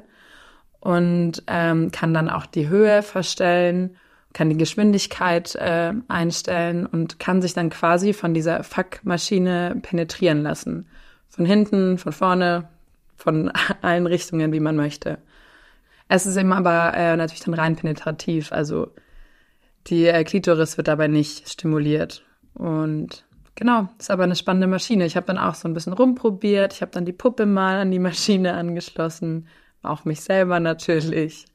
Speaker 10: Und ähm, kann dann auch die Höhe verstellen, kann die Geschwindigkeit äh, einstellen und kann sich dann quasi von dieser Fuck-Maschine penetrieren lassen. Von hinten, von vorne, von allen Richtungen, wie man möchte. Es ist eben aber äh, natürlich dann rein penetrativ, also die äh, Klitoris wird dabei nicht stimuliert. Und Genau, ist aber eine spannende Maschine. Ich habe dann auch so ein bisschen rumprobiert. Ich habe dann die Puppe mal an die Maschine angeschlossen, auch mich selber natürlich.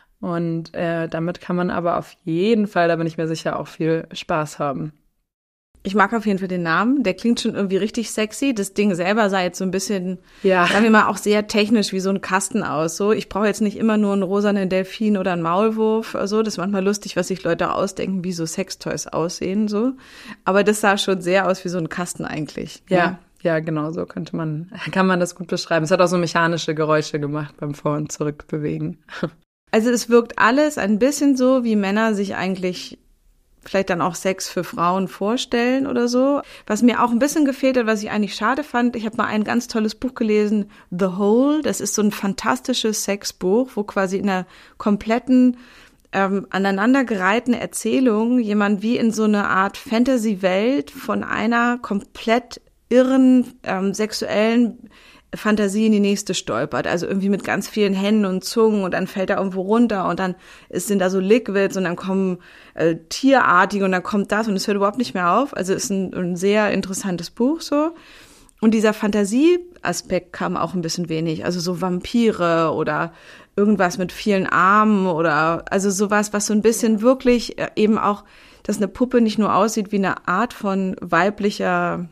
Speaker 10: Und äh, damit kann man aber auf jeden Fall, da bin ich mir sicher, auch viel Spaß haben.
Speaker 4: Ich mag auf jeden Fall den Namen. Der klingt schon irgendwie richtig sexy. Das Ding selber sah jetzt so ein bisschen,
Speaker 10: ja,
Speaker 4: sagen wir mal, auch sehr technisch wie so ein Kasten aus. So, ich brauche jetzt nicht immer nur einen rosanen Delfin oder einen Maulwurf. So, das ist manchmal lustig, was sich Leute ausdenken, wie so Sextoys aussehen. So, aber das sah schon sehr aus wie so ein Kasten eigentlich.
Speaker 10: Ja,
Speaker 4: ja,
Speaker 10: ja, genau, so könnte man, kann man das gut beschreiben. Es hat auch so mechanische Geräusche gemacht beim Vor- und Zurückbewegen.
Speaker 4: Also es wirkt alles ein bisschen so, wie Männer sich eigentlich vielleicht dann auch Sex für Frauen vorstellen oder so. Was mir auch ein bisschen gefehlt hat, was ich eigentlich schade fand, ich habe mal ein ganz tolles Buch gelesen, The Hole. Das ist so ein fantastisches Sexbuch, wo quasi in einer kompletten, ähm, aneinandergereihten Erzählung jemand wie in so eine Art Fantasy-Welt von einer komplett irren ähm, sexuellen Fantasie in die nächste stolpert, also irgendwie mit ganz vielen Händen und Zungen und dann fällt er irgendwo runter und dann ist, sind da so Liquids und dann kommen äh, Tierartige und dann kommt das und es hört überhaupt nicht mehr auf. Also ist ein, ein sehr interessantes Buch so. Und dieser Fantasieaspekt kam auch ein bisschen wenig, also so Vampire oder irgendwas mit vielen Armen oder also sowas, was so ein bisschen wirklich äh, eben auch, dass eine Puppe nicht nur aussieht wie eine Art von weiblicher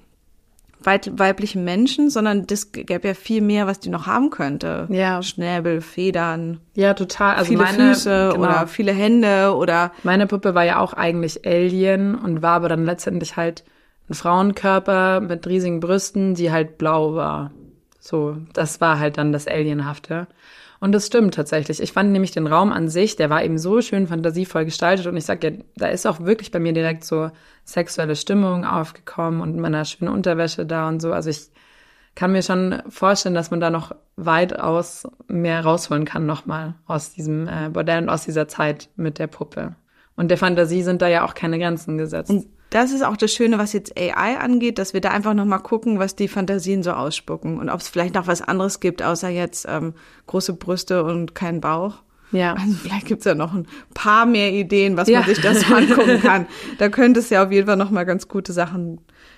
Speaker 4: weiblichen Menschen, sondern das gäbe ja viel mehr, was die noch haben könnte.
Speaker 10: Ja.
Speaker 4: Schnäbel, Federn.
Speaker 10: Ja, total. Also
Speaker 4: viele
Speaker 10: meine,
Speaker 4: Füße
Speaker 10: genau.
Speaker 4: oder viele Hände oder.
Speaker 10: Meine Puppe war ja auch eigentlich Alien und war aber dann letztendlich halt ein Frauenkörper mit riesigen Brüsten, die halt blau war. So, das war halt dann das Alienhafte. Und das stimmt tatsächlich. Ich fand nämlich den Raum an sich, der war eben so schön fantasievoll gestaltet und ich sag ja, da ist auch wirklich bei mir direkt so sexuelle Stimmung aufgekommen und in meiner schönen Unterwäsche da und so. Also ich kann mir schon vorstellen, dass man da noch weitaus mehr rausholen kann nochmal aus diesem äh, Bordell und aus dieser Zeit mit der Puppe. Und der Fantasie sind da ja auch keine Grenzen gesetzt.
Speaker 4: Und das ist auch das Schöne, was jetzt A I angeht, dass wir da einfach nochmal gucken, was die Fantasien so ausspucken und ob es vielleicht noch was anderes gibt, außer jetzt ähm, große Brüste und keinen Bauch.
Speaker 10: Ja.
Speaker 4: Also vielleicht gibt's ja noch ein paar mehr Ideen, was
Speaker 10: ja.
Speaker 4: man sich da so angucken kann. Da könnte es ja auf jeden Fall nochmal ganz gute Sachen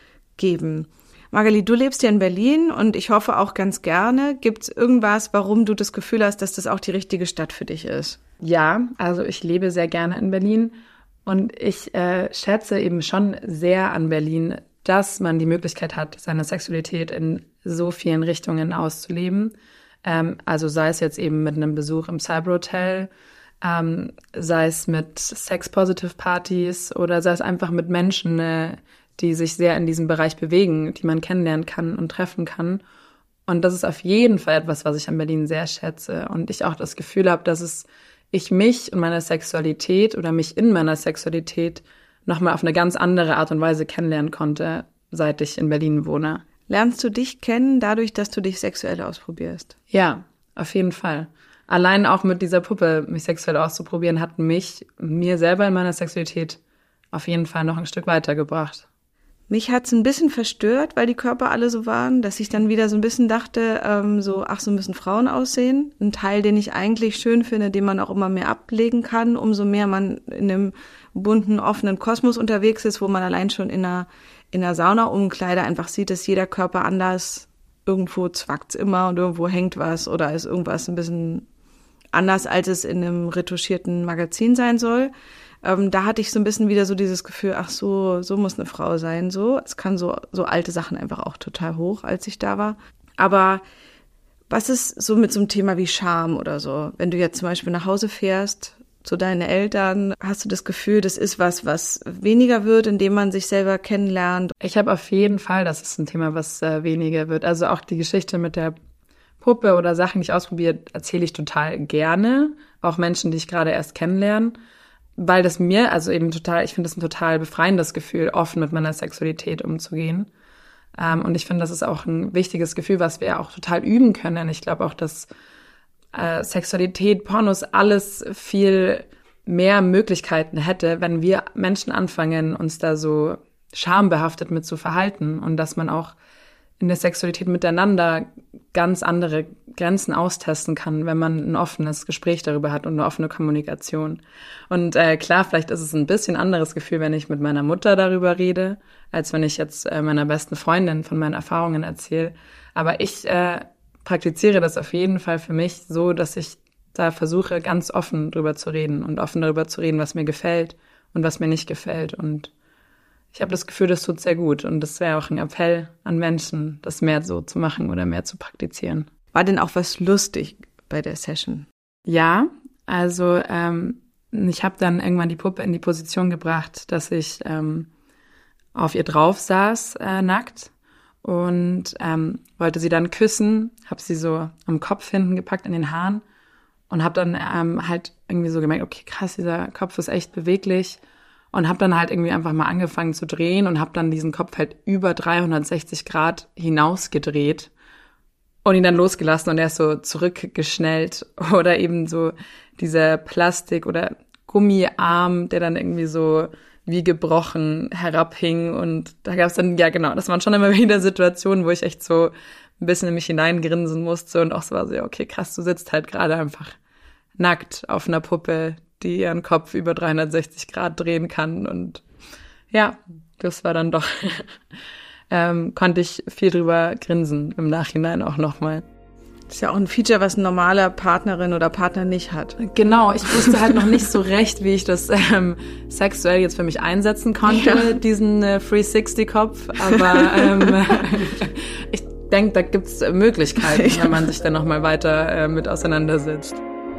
Speaker 4: geben. Magali, du lebst ja in Berlin und ich hoffe auch ganz gerne. Gibt's irgendwas, warum du das Gefühl hast, dass das auch die richtige Stadt für dich ist?
Speaker 10: Ja, also ich lebe sehr gerne in Berlin. Und ich äh, schätze eben schon sehr an Berlin, dass man die Möglichkeit hat, seine Sexualität in so vielen Richtungen auszuleben. Ähm, also sei es jetzt eben mit einem Besuch im Cyberhotel, ähm, sei es mit Sex-Positive-Partys oder sei es einfach mit Menschen, äh, die sich sehr in diesem Bereich bewegen, die man kennenlernen kann und treffen kann. Und das ist auf jeden Fall etwas, was ich an Berlin sehr schätze. Und ich auch das Gefühl habe, dass es ich mich und meine Sexualität oder mich in meiner Sexualität nochmal auf eine ganz andere Art und Weise kennenlernen konnte, seit ich in Berlin wohne.
Speaker 4: Lernst du dich kennen dadurch, dass du dich sexuell ausprobierst?
Speaker 10: Ja, auf jeden Fall. Allein auch mit dieser Puppe, mich sexuell auszuprobieren, hat mich, mir selber in meiner Sexualität auf jeden Fall noch ein Stück weitergebracht.
Speaker 4: Mich hat's ein bisschen verstört, weil die Körper alle so waren, dass ich dann wieder so ein bisschen dachte, ähm, so, ach, so müssen Frauen aussehen. Ein Teil, den ich eigentlich schön finde, den man auch immer mehr ablegen kann, umso mehr man in einem bunten, offenen Kosmos unterwegs ist, wo man allein schon in einer, in einer Sauna-Umkleide einfach sieht, dass jeder Körper anders, irgendwo zwackt's immer und irgendwo hängt was oder ist irgendwas ein bisschen anders, als es in einem retuschierten Magazin sein soll. Ähm, da hatte ich so ein bisschen wieder so dieses Gefühl, ach so, so muss eine Frau sein, so. Es kann so, so alte Sachen einfach auch total hoch, als ich da war. Aber was ist so mit so einem Thema wie Scham oder so? Wenn du jetzt zum Beispiel nach Hause fährst zu deinen Eltern, hast du das Gefühl, das ist was, was weniger wird, indem man sich selber kennenlernt?
Speaker 10: Ich habe auf jeden Fall, das ist ein Thema, was äh, weniger wird. Also auch die Geschichte mit der Puppe oder Sachen, die ich ausprobiere, erzähle ich total gerne. Auch Menschen, die ich gerade erst kennenlerne. Weil das mir, also eben total, ich finde das ein total befreiendes Gefühl, offen mit meiner Sexualität umzugehen. Ähm, und ich finde, das ist auch ein wichtiges Gefühl, was wir auch total üben können. Ich glaube auch, dass äh, Sexualität, Pornos, alles viel mehr Möglichkeiten hätte, wenn wir Menschen anfangen, uns da so schambehaftet mit zu verhalten. Und dass man auch in der Sexualität miteinander ganz andere Grenzen austesten kann, wenn man ein offenes Gespräch darüber hat und eine offene Kommunikation. Und äh, klar, vielleicht ist es ein bisschen anderes Gefühl, wenn ich mit meiner Mutter darüber rede, als wenn ich jetzt äh, meiner besten Freundin von meinen Erfahrungen erzähle. Aber ich äh, praktiziere das auf jeden Fall für mich so, dass ich da versuche, ganz offen drüber zu reden und offen darüber zu reden, was mir gefällt und was mir nicht gefällt. Und ich habe das Gefühl, das tut sehr gut. Und das wäre auch ein Appell an Menschen, das mehr so zu machen oder mehr zu praktizieren.
Speaker 4: War denn auch was lustig bei der Session?
Speaker 10: Ja, also ähm, ich habe dann irgendwann die Puppe in die Position gebracht, dass ich ähm, auf ihr drauf saß, äh, nackt. Und ähm, wollte sie dann küssen, habe sie so am Kopf hinten gepackt, in den Haaren. Und habe dann ähm, halt irgendwie so gemerkt, okay, krass, dieser Kopf ist echt beweglich. Und habe dann halt irgendwie einfach mal angefangen zu drehen und habe dann diesen Kopf halt über dreihundertsechzig Grad hinausgedreht und ihn dann losgelassen und er ist so zurückgeschnellt. Oder eben so dieser Plastik- oder Gummiarm, der dann irgendwie so wie gebrochen herabhing. Und da gab es dann, ja genau, das waren schon immer wieder Situationen, wo ich echt so ein bisschen in mich hineingrinsen musste und auch so war so, ja, okay, krass, du sitzt halt gerade einfach nackt auf einer Puppe, die ihren Kopf über dreihundertsechzig Grad drehen kann. Und ja, das war dann doch, ähm, konnte ich viel drüber grinsen im Nachhinein auch nochmal.
Speaker 4: Das ist ja auch ein Feature, was ein normaler Partnerin oder Partner nicht hat.
Speaker 10: Genau, ich wusste halt noch nicht so recht, wie ich das ähm, sexuell jetzt für mich einsetzen konnte, ja. diesen äh, drei sechzig Kopf. Aber ähm, ich denke, da gibt's Möglichkeiten, ja. wenn man sich dann nochmal weiter äh, mit auseinandersetzt.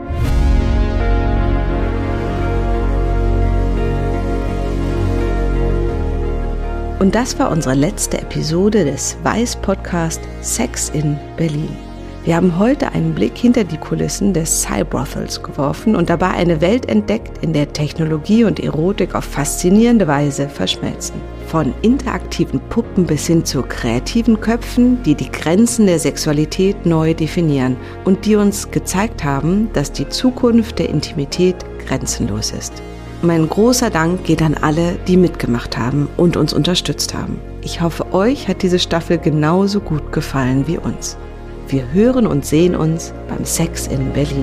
Speaker 6: Und das war unsere letzte Episode des Weiß-Podcast Sex in Berlin. Wir haben heute einen Blick hinter die Kulissen des Cybrothels geworfen und dabei eine Welt entdeckt, in der Technologie und Erotik auf faszinierende Weise verschmelzen. Von interaktiven Puppen bis hin zu kreativen Köpfen, die die Grenzen der Sexualität neu definieren und die uns gezeigt haben, dass die Zukunft der Intimität grenzenlos ist. Mein großer Dank geht an alle, die mitgemacht haben und uns unterstützt haben. Ich hoffe, euch hat diese Staffel genauso gut gefallen wie uns. Wir hören und sehen uns beim Sex in Berlin.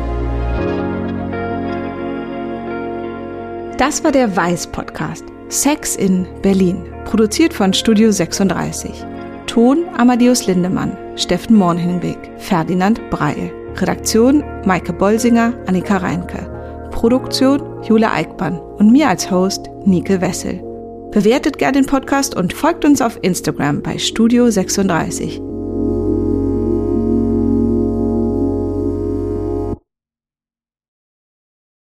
Speaker 6: Das war der Weiß-Podcast Sex in Berlin, produziert von Studio sechsunddreißig. Ton Amadeus Lindemann, Steffen Mornhinweg, Ferdinand Breil. Redaktion Maike Bolsinger, Annika Reinke. Produktion Jule Eickmann und mir als Host Nike Wessel. Bewertet gerne den Podcast und folgt uns auf Instagram bei Studio sechsunddreißig.